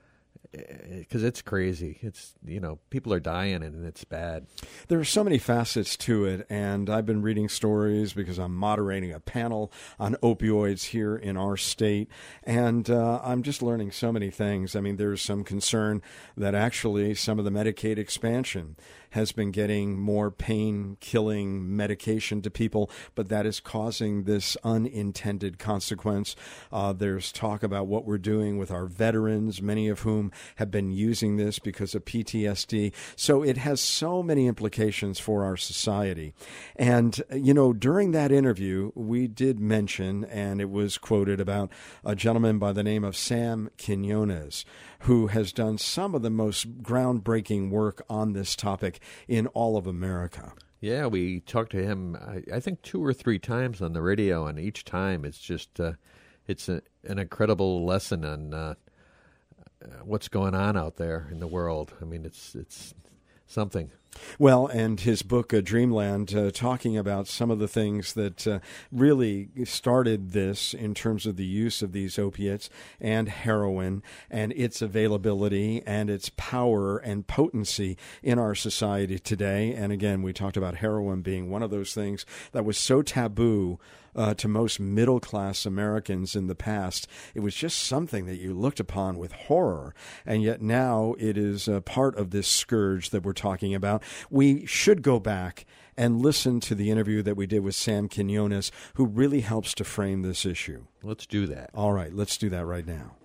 because it's crazy. It's, you know, people are dying and it's bad. There are so many facets to it, and I've been reading stories because I'm moderating a panel on opioids here in our state, and uh, I'm just learning so many things. I mean, there's some concern that actually some of the Medicaid expansion has been getting more pain-killing medication to people, but that is causing this unintended consequence. Uh, there's talk about what we're doing with our veterans, many of whom have been using this because of P T S D. So it has so many implications for our society. And, you know, during that interview, we did mention, and it was quoted about a gentleman by the name of Sam Quinones, who has done some of the most groundbreaking work on this topic in all of America. Yeah, we talked to him, I, I think, two or three times on the radio, and each time it's just, uh, it's a, an incredible lesson on uh, what's going on out there in the world. I mean, it's it's something. Well, and his book, uh, Dreamland, uh, talking about some of the things that uh, really started this in terms of the use of these opiates and heroin and its availability and its power and potency in our society today. And again, we talked about heroin being one of those things that was so taboo Uh, to most middle-class Americans in the past. It was just something that you looked upon with horror, and yet now it is a part of this scourge that we're talking about. We should go back and listen to the interview that we did with Sam Quinones, who really helps to frame this issue. Let's do that. All right, let's do that right now.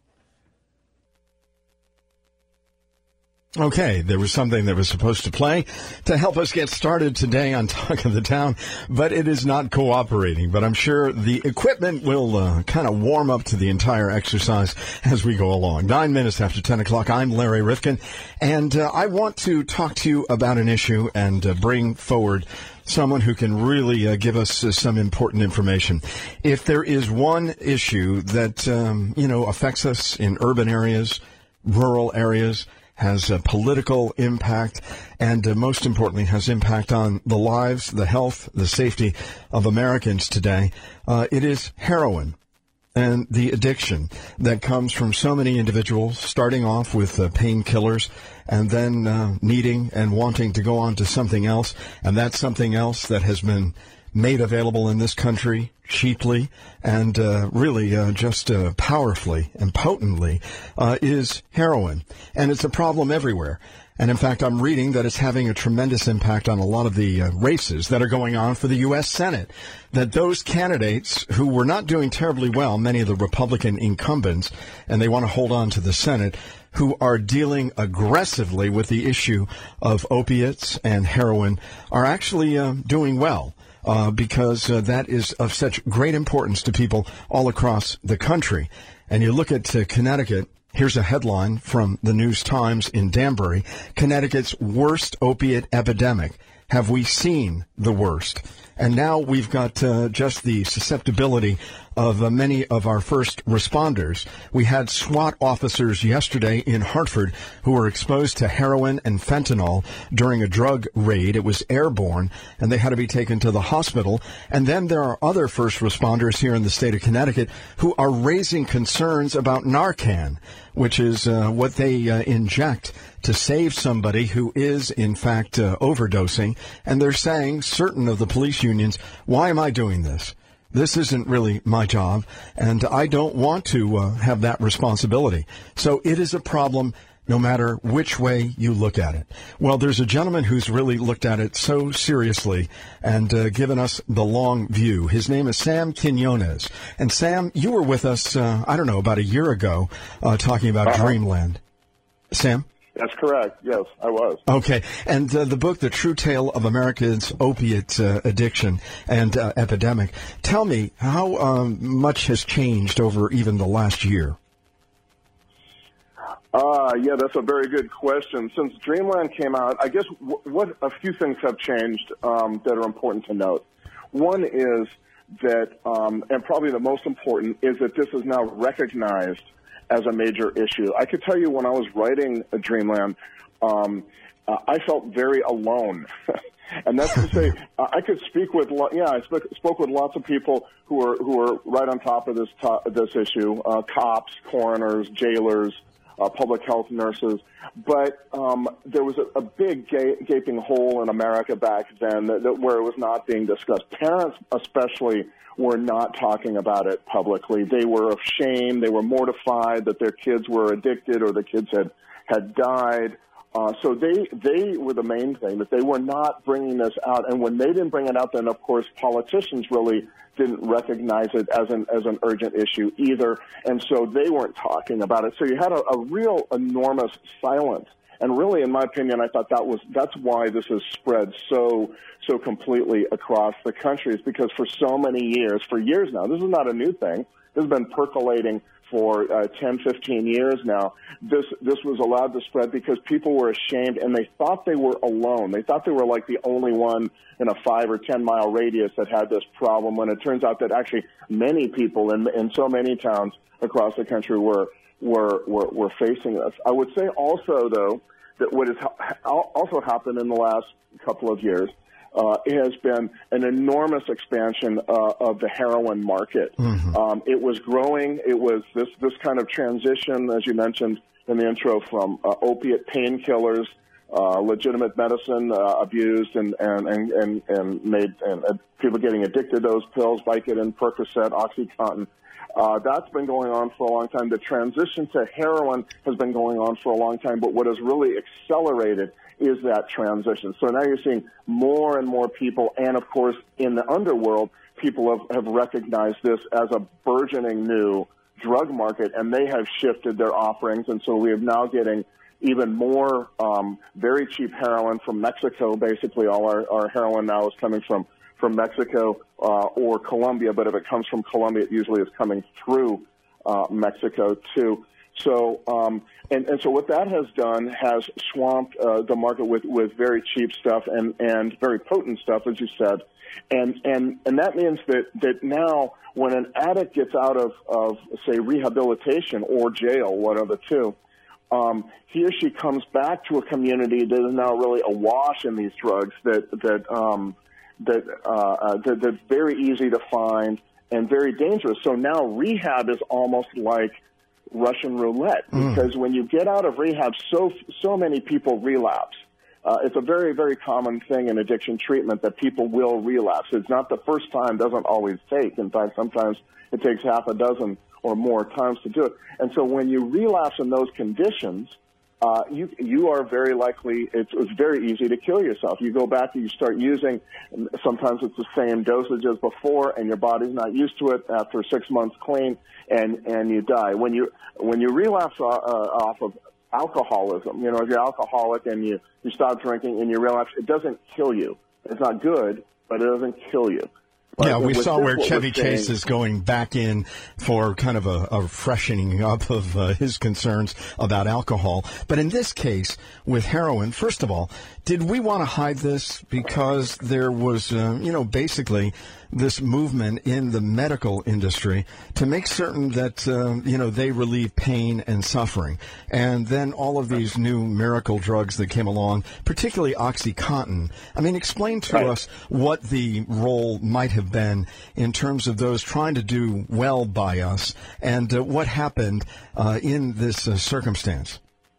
Okay, there was something that was supposed to play to help us get started today on Talk of the Town, but it is not cooperating. But I'm sure the equipment will uh, kind of warm up to the entire exercise as we go along. Nine minutes after ten o'clock, I'm Larry Rifkin, and uh, I want to talk to you about an issue and uh, bring forward someone who can really uh, give us uh, some important information. If there is one issue that, um, you know, affects us in urban areas, rural areas, has a political impact, and uh, most importantly, has impact on the lives, the health, the safety of Americans today. Uh, it is heroin and the addiction that comes from so many individuals, starting off with uh, painkillers and then uh, needing and wanting to go on to something else, and that's something else that has been made available in this country cheaply and uh, really uh, just uh, powerfully and potently uh, is heroin. And it's a problem everywhere. And in fact, I'm reading that it's having a tremendous impact on a lot of the uh, races that are going on for the U S Senate. That those candidates who were not doing terribly well, many of the Republican incumbents, and they want to hold on to the Senate, who are dealing aggressively with the issue of opiates and heroin, are actually uh, doing well. Uh, because uh, that is of such great importance to people all across the country. And you look at uh, Connecticut, here's a headline from the News Times in Danbury, Connecticut's worst opiate epidemic. Have we seen the worst? And now we've got uh, just the susceptibility of uh, many of our first responders. We had SWAT officers yesterday in Hartford who were exposed to heroin and fentanyl during a drug raid. It was airborne, and they had to be taken to the hospital. And then there are other first responders here in the state of Connecticut who are raising concerns about Narcan, which is uh, what they uh, inject to save somebody who is, in fact, uh, overdosing. And they're saying, certain of the police unions, why am I doing this? This isn't really my job, and I don't want to uh, have that responsibility. So it is a problem no matter which way you look at it. Well, there's a gentleman who's really looked at it so seriously and uh, given us the long view. His name is Sam Quinones. And Sam, you were with us, uh, I don't know, about a year ago uh, talking about uh-huh. Dreamland. Sam? That's correct. Yes, I was. Okay. And uh, the book, The True Tale of America's Opiate uh, Addiction and uh, Epidemic. Tell me, how um, much has changed over even the last year? Uh, yeah, that's a very good question. Since Dreamland came out, I guess w- what a few things have changed um, that are important to note. One is that, um, and probably the most important, is that this is now recognized as a major issue. I could tell you when I was writing Dreamland, um, uh, I felt very alone. And that's to say, uh, I could speak with, lo- yeah, I spoke, spoke with lots of people who are who are right on top of this to- this issue: uh, cops, coroners, jailers, uh, public health nurses. But um, there was a, a big ga- gaping hole in America back then that, that where it was not being discussed. Parents, especially, were not talking about it publicly. They were ashamed. They were mortified that their kids were addicted or the kids had had died. Uh, so they they were the main thing, that they were not bringing this out. And when they didn't bring it out, then, of course, politicians really didn't recognize it as an as an urgent issue either. And so they weren't talking about it. So you had a, a real enormous silence. And really, in my opinion, I thought that was that's why this has spread so so completely across the country, is because for so many years, for years now, this is not a new thing. this has been percolating for uh, ten, fifteen years now. This this was allowed to spread because people were ashamed and they thought they were alone. They thought they were like the only one in a five or ten mile radius that had this problem, when it turns out that actually many people in in so many towns across the country were were were, were facing this. I would say also, though, that what has ha- also happened in the last couple of years Uh, it has been an enormous expansion uh, of the heroin market. Mm-hmm. Um, it was growing. It was this, this kind of transition, as you mentioned in the intro, from uh, opiate painkillers, uh, legitimate medicine uh, abused and and and and, and made and uh, people getting addicted to those pills, Vicodin, Percocet, OxyContin. Uh, that's been going on for a long time. The transition to heroin has been going on for a long time, but what has really accelerated is that transition. So now you're seeing more and more people, and of course in the underworld, people have, have recognized this as a burgeoning new drug market, and they have shifted their offerings, and so we are now getting even more um, very cheap heroin from Mexico. Basically all our, our heroin now is coming from, from Mexico uh, or Colombia, but if it comes from Colombia, it usually is coming through uh, Mexico too. So, um, and, and so what that has done has swamped uh, the market with, with very cheap stuff and, and very potent stuff, as you said. And, and, and that means that, that now when an addict gets out of, of, say, rehabilitation or jail, one of the two, um, he or she comes back to a community that is now really awash in these drugs that, that, um, that, uh, uh, that, that's very easy to find and very dangerous. So now rehab is almost like Russian roulette, because mm. when you get out of rehab, so so many people relapse. Uh, it's a very, very common thing in addiction treatment that people will relapse. It's not the first time, doesn't always take. In fact, sometimes it takes half a dozen or more times to do it. And so when you relapse in those conditions, uh, you you are very likely, it's, it's very easy to kill yourself. You go back and you start using, sometimes it's the same dosage as before, and your body's not used to it after six months clean, and, and you die. When you when you relapse uh, off of alcoholism, you know, if you're alcoholic and you, you stop drinking and you relapse, it doesn't kill you. It's not good, but it doesn't kill you. But yeah, we saw where Chevy Chase is going back in for kind of a, a freshening up of uh, his concerns about alcohol. But in this case, with heroin, first of all, did we want to hide this because there was, uh, you know, basically this movement in the medical industry to make certain that, uh, you know, they relieve pain and suffering. And then all of these new miracle drugs that came along, particularly OxyContin. I mean, explain to right. us what the role might have been in terms of those trying to do well by us, and uh, what happened uh, in this uh, circumstance.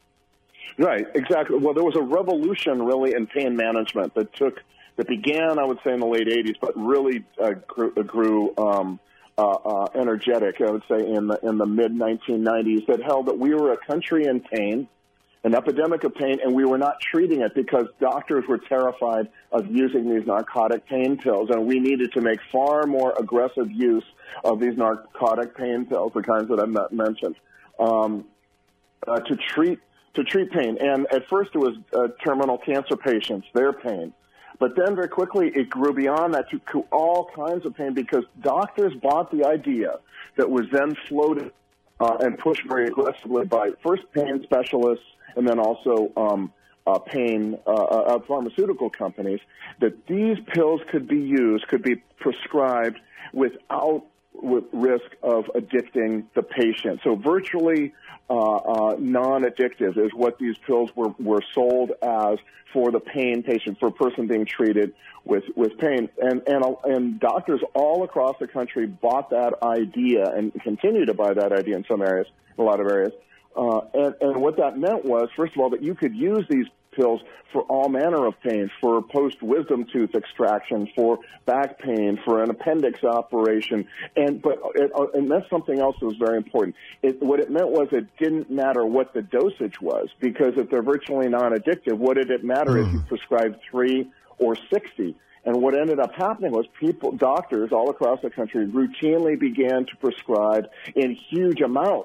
Right, exactly. Well, there was a revolution, really, in pain management that took that began, I would say, in the late eighties, but really uh, grew, grew um, uh, uh, energetic, I would say, in the in the mid nineteen nineties, that held that we were a country in pain, an epidemic of pain, and we were not treating it because doctors were terrified of using these narcotic pain pills, and we needed to make far more aggressive use of these narcotic pain pills, the kinds that I mentioned, um, uh, to treat to treat pain. And at first it was uh, terminal cancer patients, their pain. But then very quickly it grew beyond that to, to all kinds of pain, because doctors bought the idea that was then floated uh, and pushed very aggressively by first pain specialists and then also um, uh, pain uh, uh, pharmaceutical companies, that these pills could be used, could be prescribed without with risk of addicting the patient. So virtually uh, uh, non-addictive is what these pills were, were sold as for the pain patient, for a person being treated with, with pain. And, and, and doctors all across the country bought that idea and continue to buy that idea in some areas, a lot of areas. Uh, and, and what that meant was, first of all, that you could use these pills for all manner of pain, for post-wisdom tooth extraction, for back pain, for an appendix operation, and but it, and that's something else that was very important. It, what it meant was it didn't matter what the dosage was, because if they're virtually non-addictive, what did it matter mm. if you prescribed three or sixty? And what ended up happening was people, doctors all across the country routinely began to prescribe in huge amounts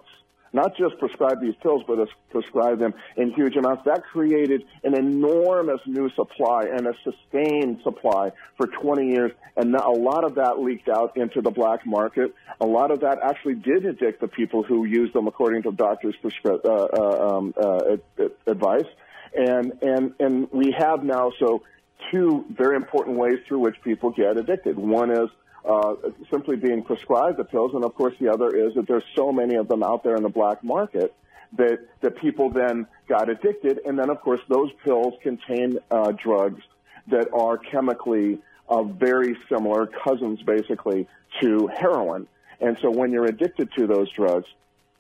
not just prescribe these pills, but prescribe them in huge amounts. That created an enormous new supply and a sustained supply for twenty years, and a lot of that leaked out into the black market. A lot of that actually did addict the people who used them according to doctors' prescri- uh, uh, um, uh, advice. And, and, and we have now, so, two very important ways through which people get addicted. One is uh, simply being prescribed the pills, and of course the other is that there's so many of them out there in the black market that, that people then got addicted. And then, of course, those pills contain uh, drugs that are chemically uh, very similar, cousins basically, to heroin. And so when you're addicted to those drugs,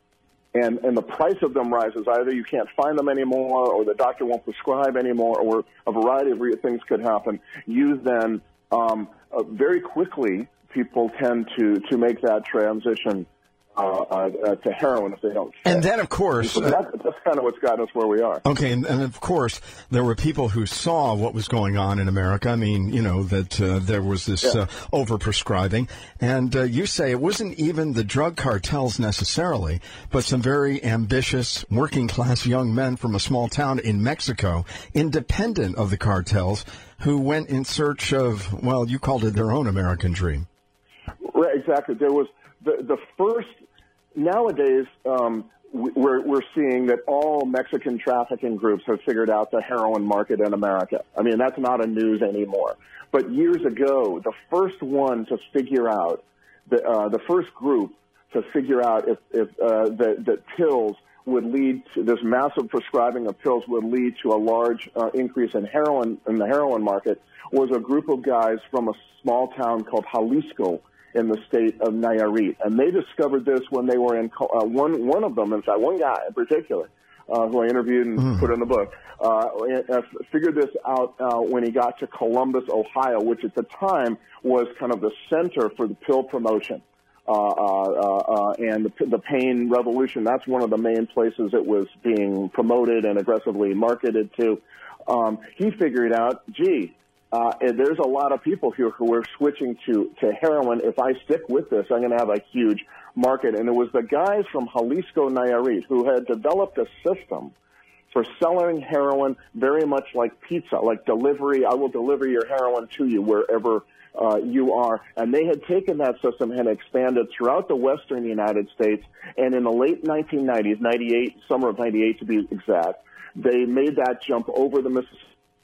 And, and the price of them rises. Either you can't find them anymore, or the doctor won't prescribe anymore, or a variety of things could happen. You then, um, uh, very quickly, people tend to, to make that transition uh, uh, to heroin if they don't fit. And then, of course... So that's, that's kind of what's gotten us where we are. Okay, and, and of course, there were people who saw what was going on in America. I mean, you know, that uh, there was this yeah. uh, over-prescribing. And uh, you say it wasn't even the drug cartels necessarily, but some very ambitious, working-class young men from a small town in Mexico, independent of the cartels, who went in search of, well, you called it their own American dream. Right, exactly. There was the, the first... Nowadays, um, we're, we're seeing that all Mexican trafficking groups have figured out the heroin market in America. I mean, that's not a news anymore. But years ago, the first one to figure out, the, uh, the first group to figure out if, if uh, that, that pills would lead to, this massive prescribing of pills would lead to a large uh, increase in heroin in the heroin market, was a group of guys from a small town called Jalisco in the state of Nayarit. And they discovered this when they were in, uh, one one of them, in fact, one guy in particular, uh, who I interviewed and mm. put in the book, uh, uh, figured this out uh, when he got to Columbus, Ohio, which at the time was kind of the center for the pill promotion. Uh, uh, uh, and the, the pain revolution, that's one of the main places it was being promoted and aggressively marketed to. Um, he figured out, gee, Uh, and there's a lot of people here who are switching to, to heroin. If I stick with this, I'm going to have a huge market. And it was the guys from Jalisco, Nayarit, who had developed a system for selling heroin very much like pizza, like delivery. I will deliver your heroin to you wherever uh, you are. And they had taken that system and expanded throughout the western United States. And in the late nineteen nineties, ninety-eight, summer of ninety-eight to be exact, they made that jump over the Mississippi.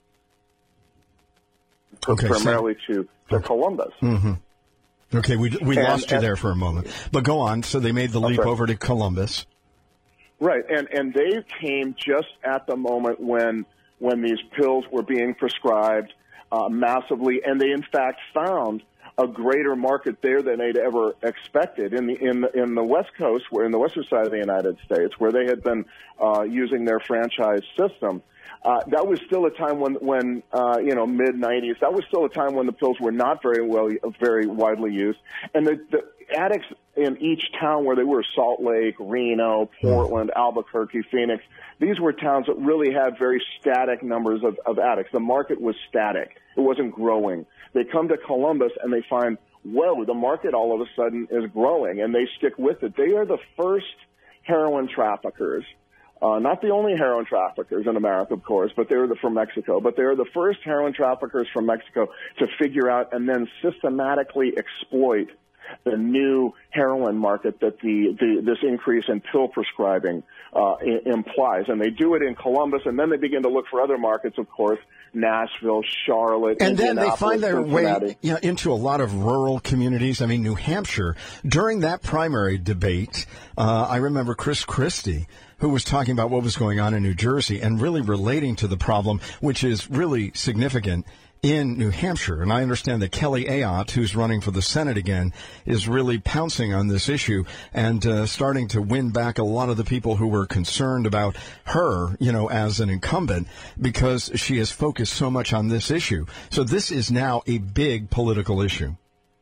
Okay, primarily so, to, to okay. Columbus. Mm-hmm. Okay, we we and, lost you and, there for a moment. But go on. So they made the leap okay. over to Columbus. Right, and, and they came just at the moment when when these pills were being prescribed uh, massively, and they in fact found a greater market there than they'd ever expected in the in the, in the West Coast, where in the western side of the United States, where they had been uh, using their franchise system. Uh, that was still a time when, when uh, you know, mid nineties. That was still a time when the pills were not very well, very widely used, and the, the addicts in each town where they were, Salt Lake, Reno, Portland, Albuquerque, Phoenix. These were towns that really had very static numbers of, of addicts. The market was static; it wasn't growing. They come to Columbus and they find, whoa, the market all of a sudden is growing, and they stick with it. They are the first heroin traffickers. Uh, not the only heroin traffickers in America, of course, but they're the, from Mexico. But they're the first heroin traffickers from Mexico to figure out and then systematically exploit the new heroin market that the, the this increase in pill prescribing uh, I- implies. And they do it in Columbus, and then they begin to look for other markets, of course, Nashville, Charlotte, and then they find their Cincinnati. way you know, into a lot of rural communities. I mean, New Hampshire. During that primary debate, uh, I remember Chris Christie, who was talking about what was going on in New Jersey and really relating to the problem, which is really significant in New Hampshire. And I understand that Kelly Ayotte, who's running for the Senate again, is really pouncing on this issue and uh, starting to win back a lot of the people who were concerned about her, you know, as an incumbent, because she has focused so much on this issue. So this is now a big political issue.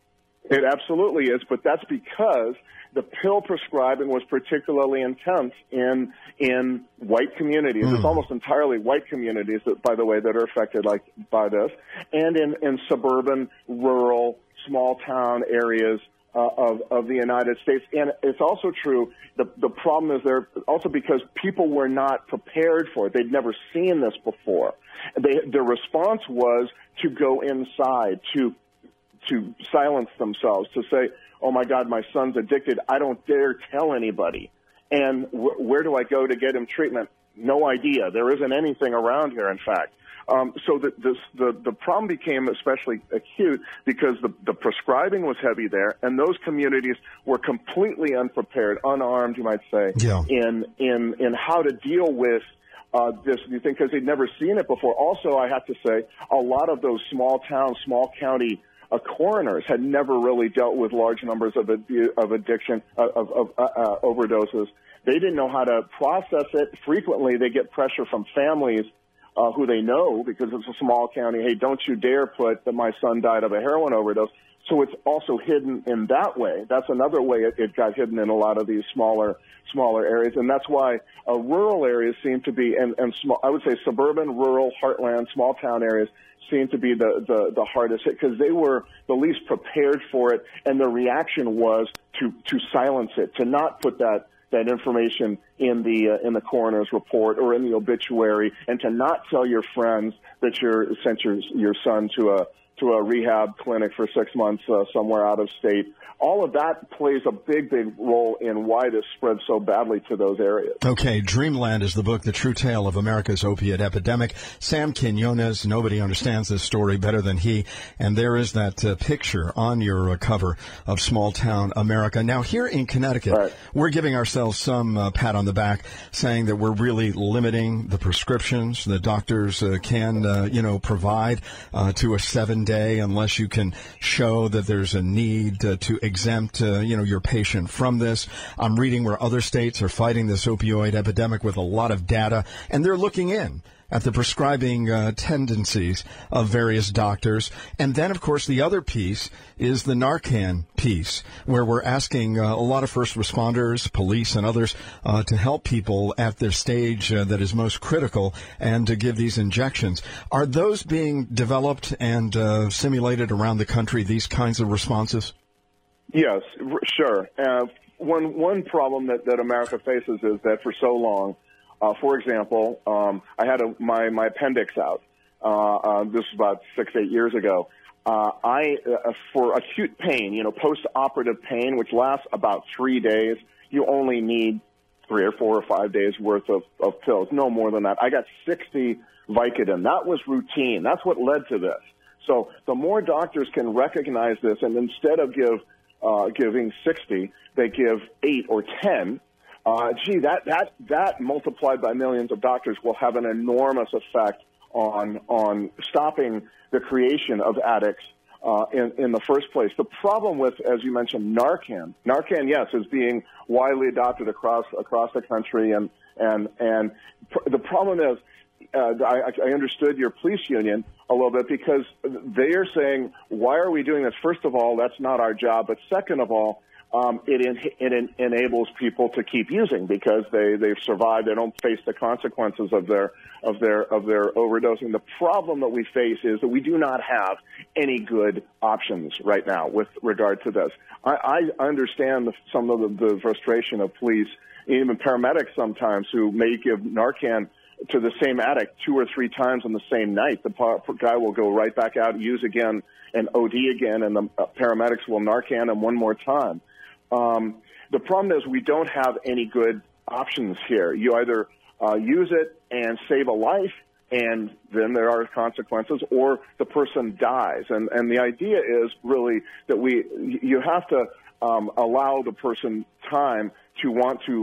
It absolutely is, but that's because the pill prescribing was particularly intense in in white communities. Mm. It's almost entirely white communities, that, by the way, that are affected like by this, and in, in suburban, rural, small town areas uh, of, of the United States. And it's also true, the, the problem is there also because people were not prepared for it. They'd never seen this before. They, their response was to go inside, to to silence themselves, to say, oh, my God, my son's addicted. I don't dare tell anybody. And wh- where do I go to get him treatment? No idea. There isn't anything around here, in fact. Um, so the, this, the the problem became especially acute because the, the prescribing was heavy there, and those communities were completely unprepared, unarmed, you might say, yeah. in, in, in how to deal with Uh, this, you think, because they'd never seen it before. Also, I have to say, a lot of those small town, small county uh, coroners had never really dealt with large numbers of ad- of addiction, uh, of, of uh, uh, overdoses. They didn't know how to process it. Frequently, they get pressure from families uh, who they know because it's a small county. Hey, don't you dare put that my son died of a heroin overdose. So it's also hidden in that way. That's another way it, it got hidden in a lot of these smaller smaller areas, and that's why uh, rural areas seem to be, and, and small, I would say suburban, rural, heartland, small town areas seem to be the, the, the hardest hit because they were the least prepared for it, and the reaction was to, to silence it, to not put that that information in the uh, in the coroner's report or in the obituary, and to not tell your friends that you sent your your son to a to a rehab clinic for six months uh, somewhere out of state. All of that plays a big, big role in why this spread so badly to those areas. Okay, Dreamland is the book, The True Tale of America's Opiate Epidemic. Sam Quinones, nobody understands this story better than he. And there is that uh, picture on your uh, cover of small-town America. Now, here in Connecticut, right. we're giving ourselves some uh, pat on the back, saying that we're really limiting the prescriptions that doctors uh, can, uh, you know, provide uh, to a seven-day unless you can show that there's a need uh, to exempt, uh, you know, your patient from this. I'm reading where other states are fighting this opioid epidemic with a lot of data, and they're looking in at the prescribing uh, tendencies of various doctors. And then, of course, the other piece is the Narcan piece, where we're asking uh, a lot of first responders, police, and others uh, to help people at their stage uh, that is most critical and to give these injections. Are those being developed and uh, simulated around the country, these kinds of responses? Yes, sure. Uh, one one problem that, that America faces is that for so long, uh, for example, um, I had a, my my appendix out. Uh, uh, this was about six eight years ago. Uh, I uh, for acute pain, you know, post-operative pain, which lasts about three days, you only need three or four or five days worth of, of pills, no more than that. I got sixty Vicodin. That was routine. That's what led to this. So the more doctors can recognize this, and instead of give Uh, giving sixty, they give eight or ten. Uh, gee, that, that, that multiplied by millions of doctors will have an enormous effect on, on stopping the creation of addicts uh, in, in the first place. The problem with, as you mentioned, Narcan, Narcan, yes, is being widely adopted across, across the country. And, and, and pr- the problem is, Uh, I, I understood your police union a little bit because they are saying, why are we doing this? First of all, that's not our job. But second of all, um, it, in, it in, enables people to keep using because they, they've survived. They don't face the consequences of their, of their, of their overdosing. The problem that we face is that we do not have any good options right now with regard to this. I, I understand the, some of the, the frustration of police, even paramedics sometimes who may give Narcan to the same addict two or three times on the same night. The guy will go right back out, use again, and O D again, and the paramedics will Narcan him one more time. Um, the problem is we don't have any good options here. You either uh, use it and save a life, and then there are consequences, or the person dies. And, and the idea is really that we you have to um, allow the person time to want to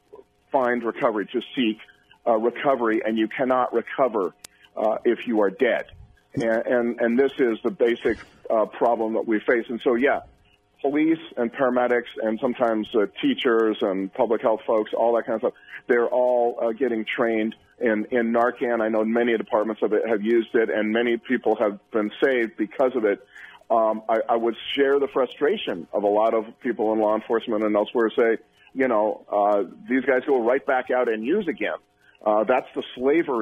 find recovery, to seek Uh, recovery, and you cannot recover uh, if you are dead. And, and, and this is the basic uh, problem that we face. And so, yeah, police and paramedics and sometimes uh, teachers and public health folks, all that kind of stuff, they're all uh, getting trained in, in Narcan. I know many departments of it have used it, and many people have been saved because of it. Um, I, I would share the frustration of a lot of people in law enforcement and elsewhere say, you know, uh, these guys go right back out and use again. Uh, that's the slavery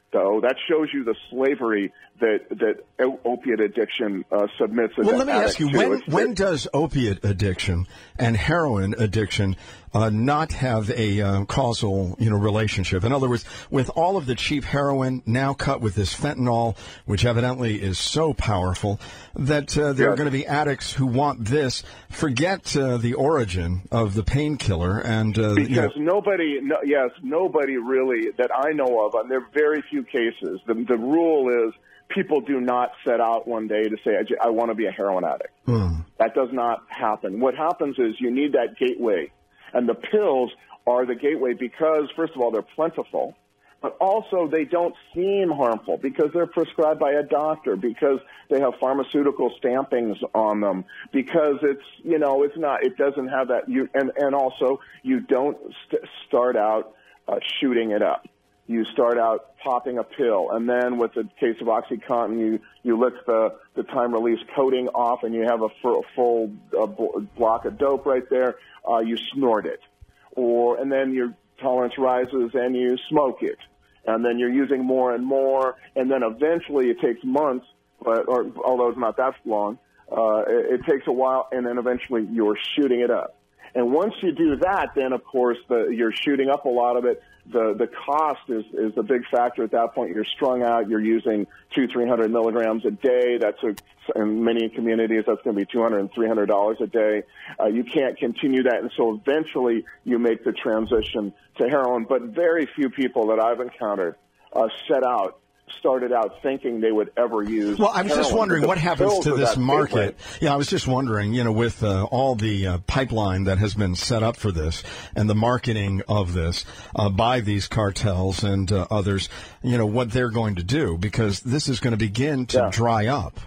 though. That shows you the slavery that that opiate addiction uh, submits. As well, an let me ask you: to. when It's, when does opiate addiction and heroin addiction uh, not have a uh, causal, you know, relationship? In other words, with all of the cheap heroin now cut with this fentanyl, which evidently is so powerful that uh, there yes. are going to be addicts who want this. Forget uh, the origin of the painkiller, and uh, because you know, nobody, no, yes, nobody really that I know of, and there are very few cases. The the rule is, people do not set out one day to say, I, j- I want to be a heroin addict. Mm. That does not happen. What happens is you need that gateway. And the pills are the gateway because, first of all, they're plentiful, but also they don't seem harmful because they're prescribed by a doctor, because they have pharmaceutical stampings on them, because it's, you know, it's not, it doesn't have that, you, and, and also you don't st- start out uh, shooting it up. You start out popping a pill, and then with the case of OxyContin, you, you lick the, the time-release coating off, and you have a, full, a full uh, block of dope right there. Uh, you snort it. Or, and then your tolerance rises, and you smoke it. And then you're using more and more, and then eventually it takes months, but or although it's not that long, uh, it, it takes a while, and then eventually you're shooting it up. And once you do that, then, of course, the, you're shooting up a lot of it. The the cost is, is a big factor at that point. You're strung out. You're using two, three hundred milligrams a day. That's a, in many communities, that's going to be two hundred and three hundred dollars a day. Uh, you can't continue that, and so eventually you make the transition to heroin. But very few people that I've encountered uh, set out. started out thinking they would ever use. Well, I was just wondering what happens to this market. Gateway. Yeah, I was just wondering, you know, with uh, all the uh, pipeline that has been set up for this and the marketing of this uh, by these cartels and uh, others, you know, what they're going to do, because this is going to begin to yeah. dry up,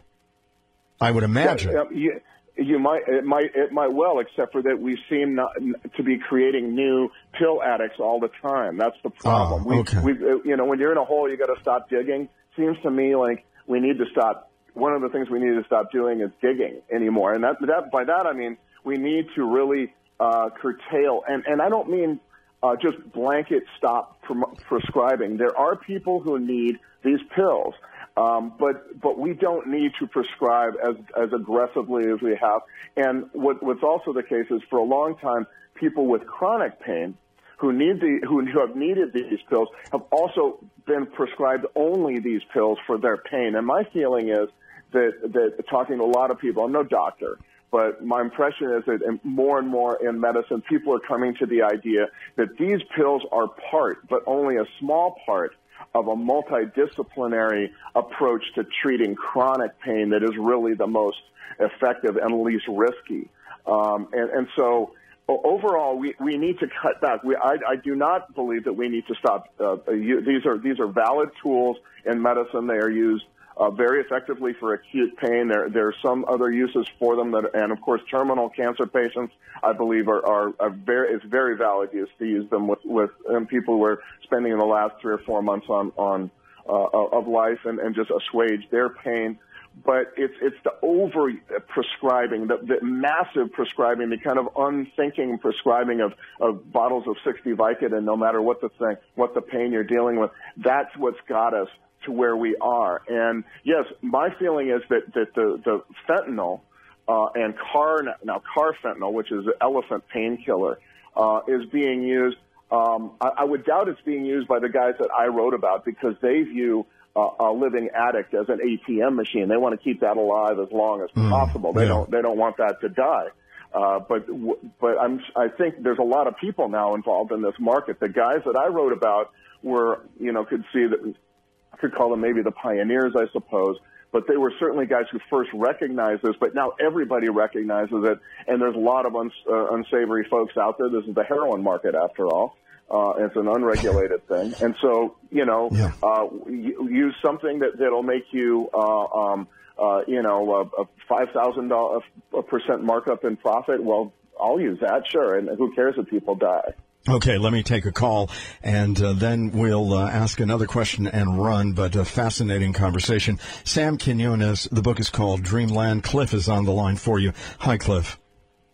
I would imagine. Yeah, yeah, You might, it might, it might well, except for that we seem not to be creating new pill addicts all the time. That's the problem. Oh, okay. we, we, you know, when you're in a hole, you got to stop digging. Seems to me like we need to stop. One of the things we need to stop doing is digging anymore. And that, that by that I mean we need to really uh, curtail. And and I don't mean uh, just blanket stop pr- prescribing. There are people who need these pills. Um, but but we don't need to prescribe as as aggressively as we have. And what, what's also the case is, for a long time, people with chronic pain who need the who have needed these pills have also been prescribed only these pills for their pain. And my feeling is that that talking to a lot of people, I'm no doctor, but my impression is that more and more in medicine, people are coming to the idea that these pills are part, but only a small part, of a multidisciplinary approach to treating chronic pain that is really the most effective and least risky. Um, and, and so overall, we, we need to cut back. We, I, I do not believe that we need to stop. Uh, these are these are valid tools in medicine. They are used uh, very effectively for acute pain. There there are some other uses for them, that, and of course, terminal cancer patients, I believe, are, are, are very it's very valid use to use them with with um, people who are spending the last three or four months on on uh, of life and, and just assuage their pain. But it's it's the over prescribing, the, the massive prescribing, the kind of unthinking prescribing of, of bottles of sixty Vicodin, no matter what the thing, what the pain you're dealing with. That's what's got us to where we are. And yes, my feeling is that that the the fentanyl uh, and car now carfentanil, which is an elephant painkiller, uh, is being used. Um, I, I would doubt it's being used by the guys that I wrote about, because they view Uh, a living addict as an A T M machine. They want to keep that alive as long as mm, possible. They yeah. don't. They don't want that to die. Uh, but but I'm. I think there's a lot of people now involved in this market. The guys that I wrote about were, you know, could see that. I could call them maybe the pioneers, I suppose. But they were certainly guys who first recognized this. But now everybody recognizes it, and there's a lot of uns, uh, unsavory folks out there. This is the heroin market, after all. Uh, it's an unregulated thing. And so, you know, yeah. uh, use something that, that'll make you, uh, um, uh, you know, a, a five thousand dollars percent markup in profit. Well, I'll use that, sure. And who cares if people die? Okay, let me take a call, and uh, then we'll uh, ask another question and run, but a fascinating conversation. Sam Quinones, the book is called Dreamland. Cliff is on the line for you. Hi, Cliff.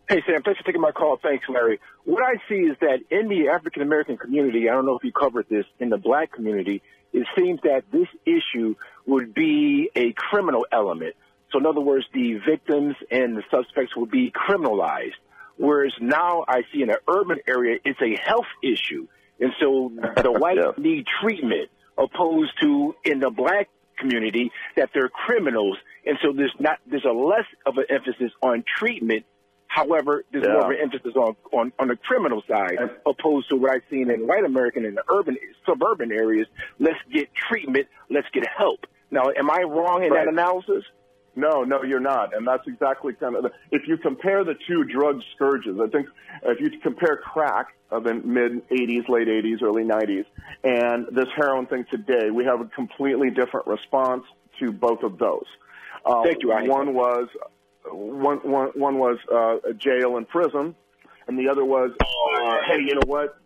Hey, Sam, thanks for taking my call. Thanks, Larry. What I see is that in the African-American community, I don't know if you covered this, in the black community, it seems that this issue would be a criminal element. So in other words, the victims and the suspects would be criminalized. Whereas now I see in an urban area, it's a health issue. And so the whites yeah. need treatment, opposed to in the black community that they're criminals. And so there's not there's a less of an emphasis on treatment. However, there's yeah. more of an emphasis on, on, on the criminal side, opposed to what I've seen in white American and the urban, suburban areas. Let's get treatment. Let's get help. Now, am I wrong in right. that analysis? No, no, you're not. And that's exactly kind of the, if you compare the two drug scourges, I think if you compare crack of the mid eighties, late eighties, early nineties, and this heroin thing today, we have a completely different response to both of those. Um, Thank you, Ryan. One was one, one, one was uh, jail and prison, and the other was, uh, hey, you know what?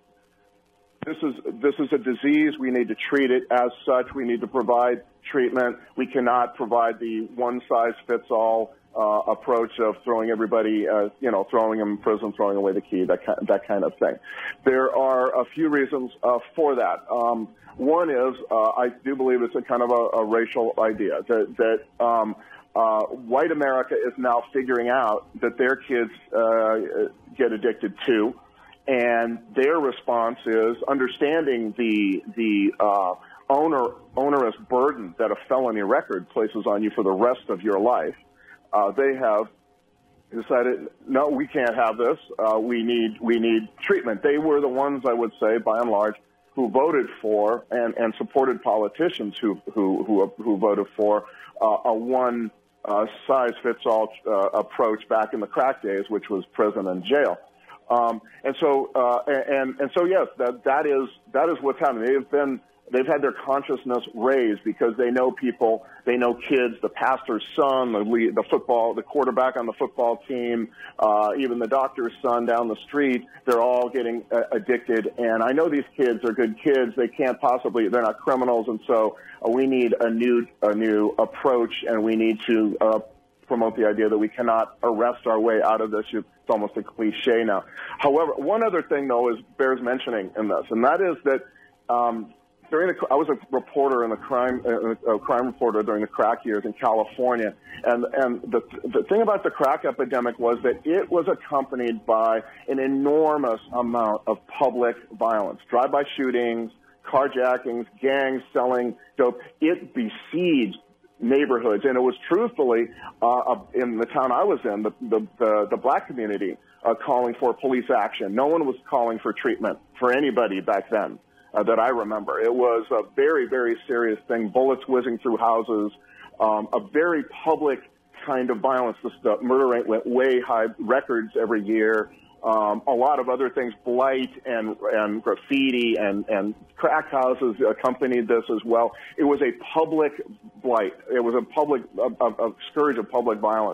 This is this is a disease. We need to treat it as such. We need to provide treatment. We cannot provide the one-size-fits-all uh, approach of throwing everybody, uh, you know, throwing them in prison, throwing away the key, that kind, that kind of thing. There are a few reasons uh, for that. Um, one is uh, I do believe it's a kind of a, a racial idea that, that um, uh, white America is now figuring out that their kids uh, get addicted too. And their response is understanding the the uh, owner, onerous burden that a felony record places on you for the rest of your life. Uh, they have decided, no, we can't have this. Uh, we need we need treatment. They were the ones, I would say, by and large, who voted for and, and supported politicians who who who, who voted for uh, a one uh, size fits all uh, approach back in the crack days, which was prison and jail. Um, and so, uh, and, and so, yes, that, that is, that is what's happening. They've been, they've had their consciousness raised because they know people, they know kids, the pastor's son, the lead, the football, the quarterback on the football team, uh, even the doctor's son down the street. They're all getting uh, addicted. And I know these kids are good kids. They can't possibly, they're not criminals. And so uh, we need a new, a new approach, and we need to, uh, promote the idea that we cannot arrest our way out of this. It's almost a cliche now. However, one other thing, though, is bears mentioning in this, and that is that um, during the, I was a reporter in the crime, uh, a crime reporter during the crack years in California, and and the the thing about the crack epidemic was that it was accompanied by an enormous amount of public violence, drive-by shootings, carjackings, gangs selling dope. It besieged neighborhoods, and it was truthfully uh, in the town I was in, the the, the, the black community uh, calling for police action. No one was calling for treatment for anybody back then uh, that I remember. It was a very, very serious thing, bullets whizzing through houses, um, a very public kind of violence. The murder rate went way high, records every year. Um, a lot of other things, blight and, and graffiti and, and crack houses accompanied this as well. It was a public blight. It was a public, a, a, a scourge of public violence.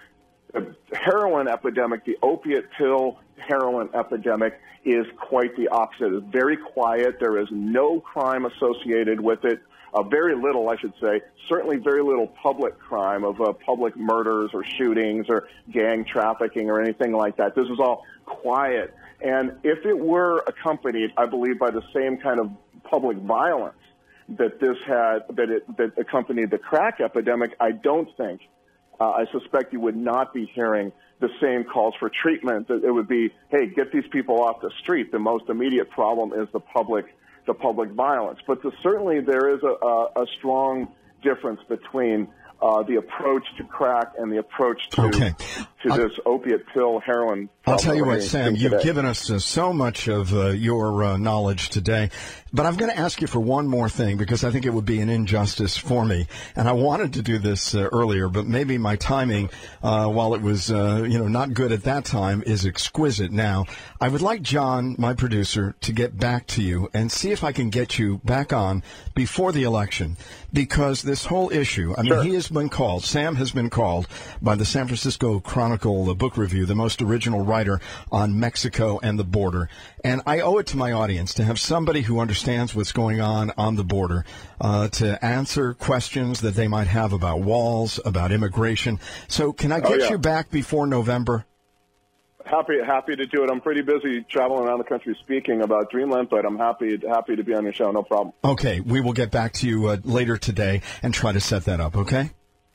The heroin epidemic, the opiate pill heroin epidemic, is quite the opposite. It's very quiet. There is no crime associated with it. Uh, very little, I should say, certainly very little public crime of uh, public murders or shootings or gang trafficking or anything like that. This is all quiet. And if it were accompanied, I believe, by the same kind of public violence that this had, that it that accompanied the crack epidemic, I don't think, uh, I suspect you would not be hearing the same calls for treatment. That it would be, hey, get these people off the street. The most immediate problem is the public the public violence. But the, certainly there is a, a, a strong difference between uh, the approach to crack and the approach to okay. to I'll, this opiate pill heroin. I'll tell you what, Sam, you've today. given us uh, so much of uh, your uh, knowledge today, but I'm going to ask you for one more thing because I think it would be an injustice for me. And I wanted to do this uh, earlier, but maybe my timing, uh, while it was uh, you know not good at that time, is exquisite now. I would like John, my producer, to get back to you and see if I can get you back on before the election, because this whole issue, I mean, sure. he has been called, Sam has been called by the San Francisco Chronicle the Book Review, the most original writer on Mexico and the border. And I owe it to my audience to have somebody who understands what's going on on the border, uh, to answer questions that they might have about walls, about immigration. So can I get oh, yeah. you back before November? happy happy to do it. I'm pretty busy traveling around the country speaking about Dreamland, but I'm happy happy to be on your show. No problem. Okay, we will get back to you uh, later today and try to set that up, okay?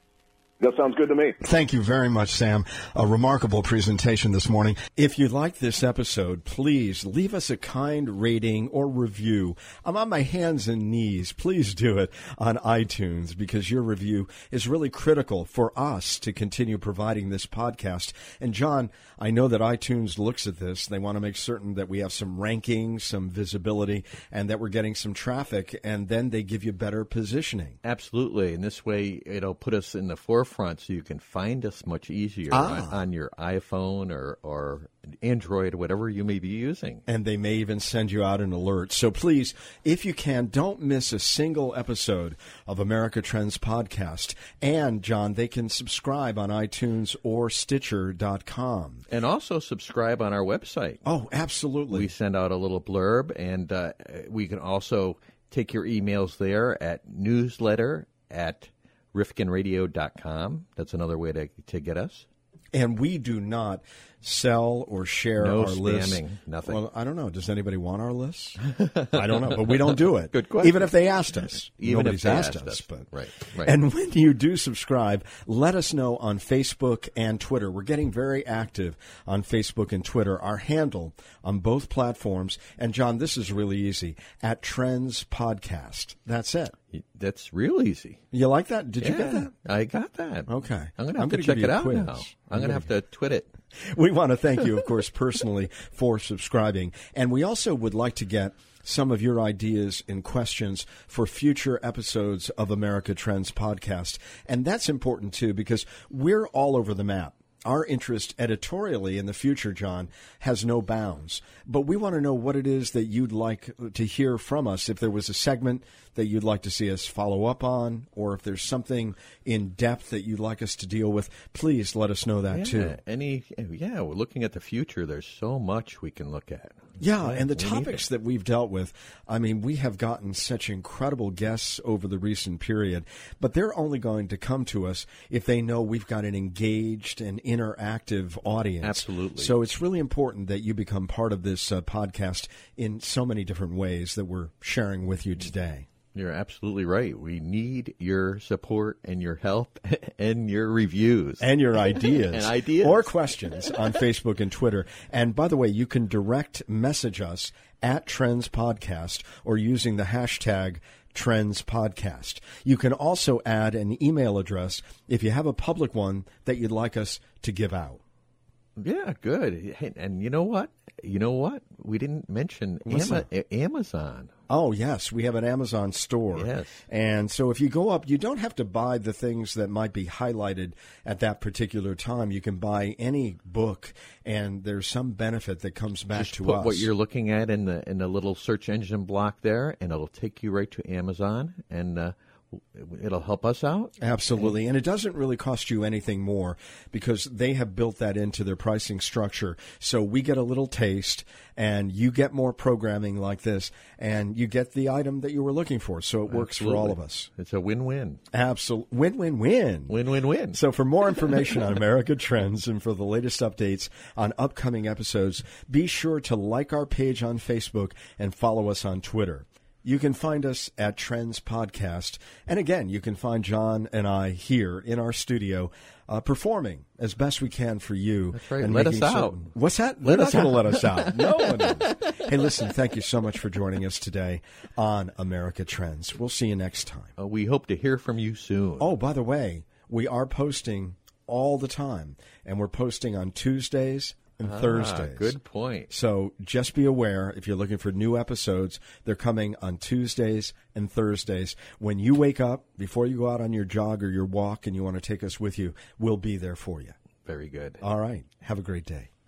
That sounds good to me. Thank you very much, Sam. A remarkable presentation this morning. If you like this episode, please leave us a kind rating or review. I'm on my hands and knees. Please do it on iTunes because your review is really critical for us to continue providing this podcast. And John, I know that iTunes looks at this. They want to make certain that we have some rankings, some visibility, and that we're getting some traffic, and then they give you better positioning. Absolutely. And this way, it'll put us in the forefront so you can find us much easier Ah. on, on your iPhone or, or Android, whatever you may be using. And they may even send you out an alert. So please, if you can, don't miss a single episode of America Trends Podcast. And, John, they can subscribe on iTunes or Stitcher dot com. And also subscribe on our website. Oh, absolutely. We send out a little blurb, and uh, we can also take your emails there at newsletter at rifkin radio dot com. That's another way to to get us. And we do not sell or share No our lists. spamming, nothing. Well, I don't know. Does anybody want our lists? I don't know, but we don't do it. Good question. Even if they asked us. Even Nobody's if they asked, asked us. us. But Right, right. And when you do subscribe, let us know on Facebook and Twitter. We're getting very active on Facebook and Twitter. Our handle on both platforms. And, John, this is really easy. At Trends Podcast. That's it. That's real easy. You like that? Did you get Yeah, that? I got that. Okay. I'm going to I'm have to gonna check give you it a out quiz. now. I'm going to have to twit it. We want to thank you, of course, personally for subscribing. And we also would like to get some of your ideas and questions for future episodes of America Trends Podcast. And that's important, too, because we're all over the map. Our interest editorially in the future, John, has no bounds. But we want to know what it is that you'd like to hear from us. If there was a segment that you'd like to see us follow up on, or if there's something in depth that you'd like us to deal with, please let us know that, Yeah, too. any, yeah, we're looking at the future. There's so much we can look at. Yeah, and the we need topics it. that we've dealt with, I mean, we have gotten such incredible guests over the recent period, but they're only going to come to us if they know we've got an engaged and interactive audience. Absolutely. So it's really important that you become part of this uh, podcast in so many different ways that we're sharing with you today. You're absolutely right. We need your support and your help and your reviews. And your ideas. And ideas. Or questions on Facebook and Twitter. And by the way, you can direct message us at Trends Podcast or using the hashtag Trends Podcast. You can also add an email address if you have a public one that you'd like us to give out. Yeah, good. Hey, and you know what? You know what? We didn't mention Ama- Amazon. Oh, yes. We have an Amazon store. Yes. And so if you go up, you don't have to buy the things that might be highlighted at that particular time. You can buy any book, and there's some benefit that comes back Just to put us. what you're looking at in the in the little search engine block there, and it'll take you right to Amazon, and uh, it'll help us out. Absolutely. And it doesn't really cost you anything more because they have built that into their pricing structure. So we get a little taste and you get more programming like this and you get the item that you were looking for. So it works Absolutely. for all of us. It's a win-win. Absolutely. Win, win, win. Win-win-win. So for more information on America Trends and for the latest updates on upcoming episodes, be sure to like our page on Facebook and follow us on Twitter. You can find us at Trends Podcast. And again, you can find John and I here in our studio uh, performing as best we can for you. That's right. And Let making us out. certain- What's that? Let They're us not going to out. let us out. No one is. Hey, listen, thank you so much for joining us today on America Trends. We'll see you next time. Uh, we hope to hear from you soon. Oh, by the way, we are posting all the time, and we're posting on Tuesdays and Ah, Thursdays. good point. So just be aware, if you're looking for new episodes, they're coming on Tuesdays and Thursdays. When you wake up, before you go out on your jog or your walk and you want to take us with you, we'll be there for you. Very good. All right. Have a great day.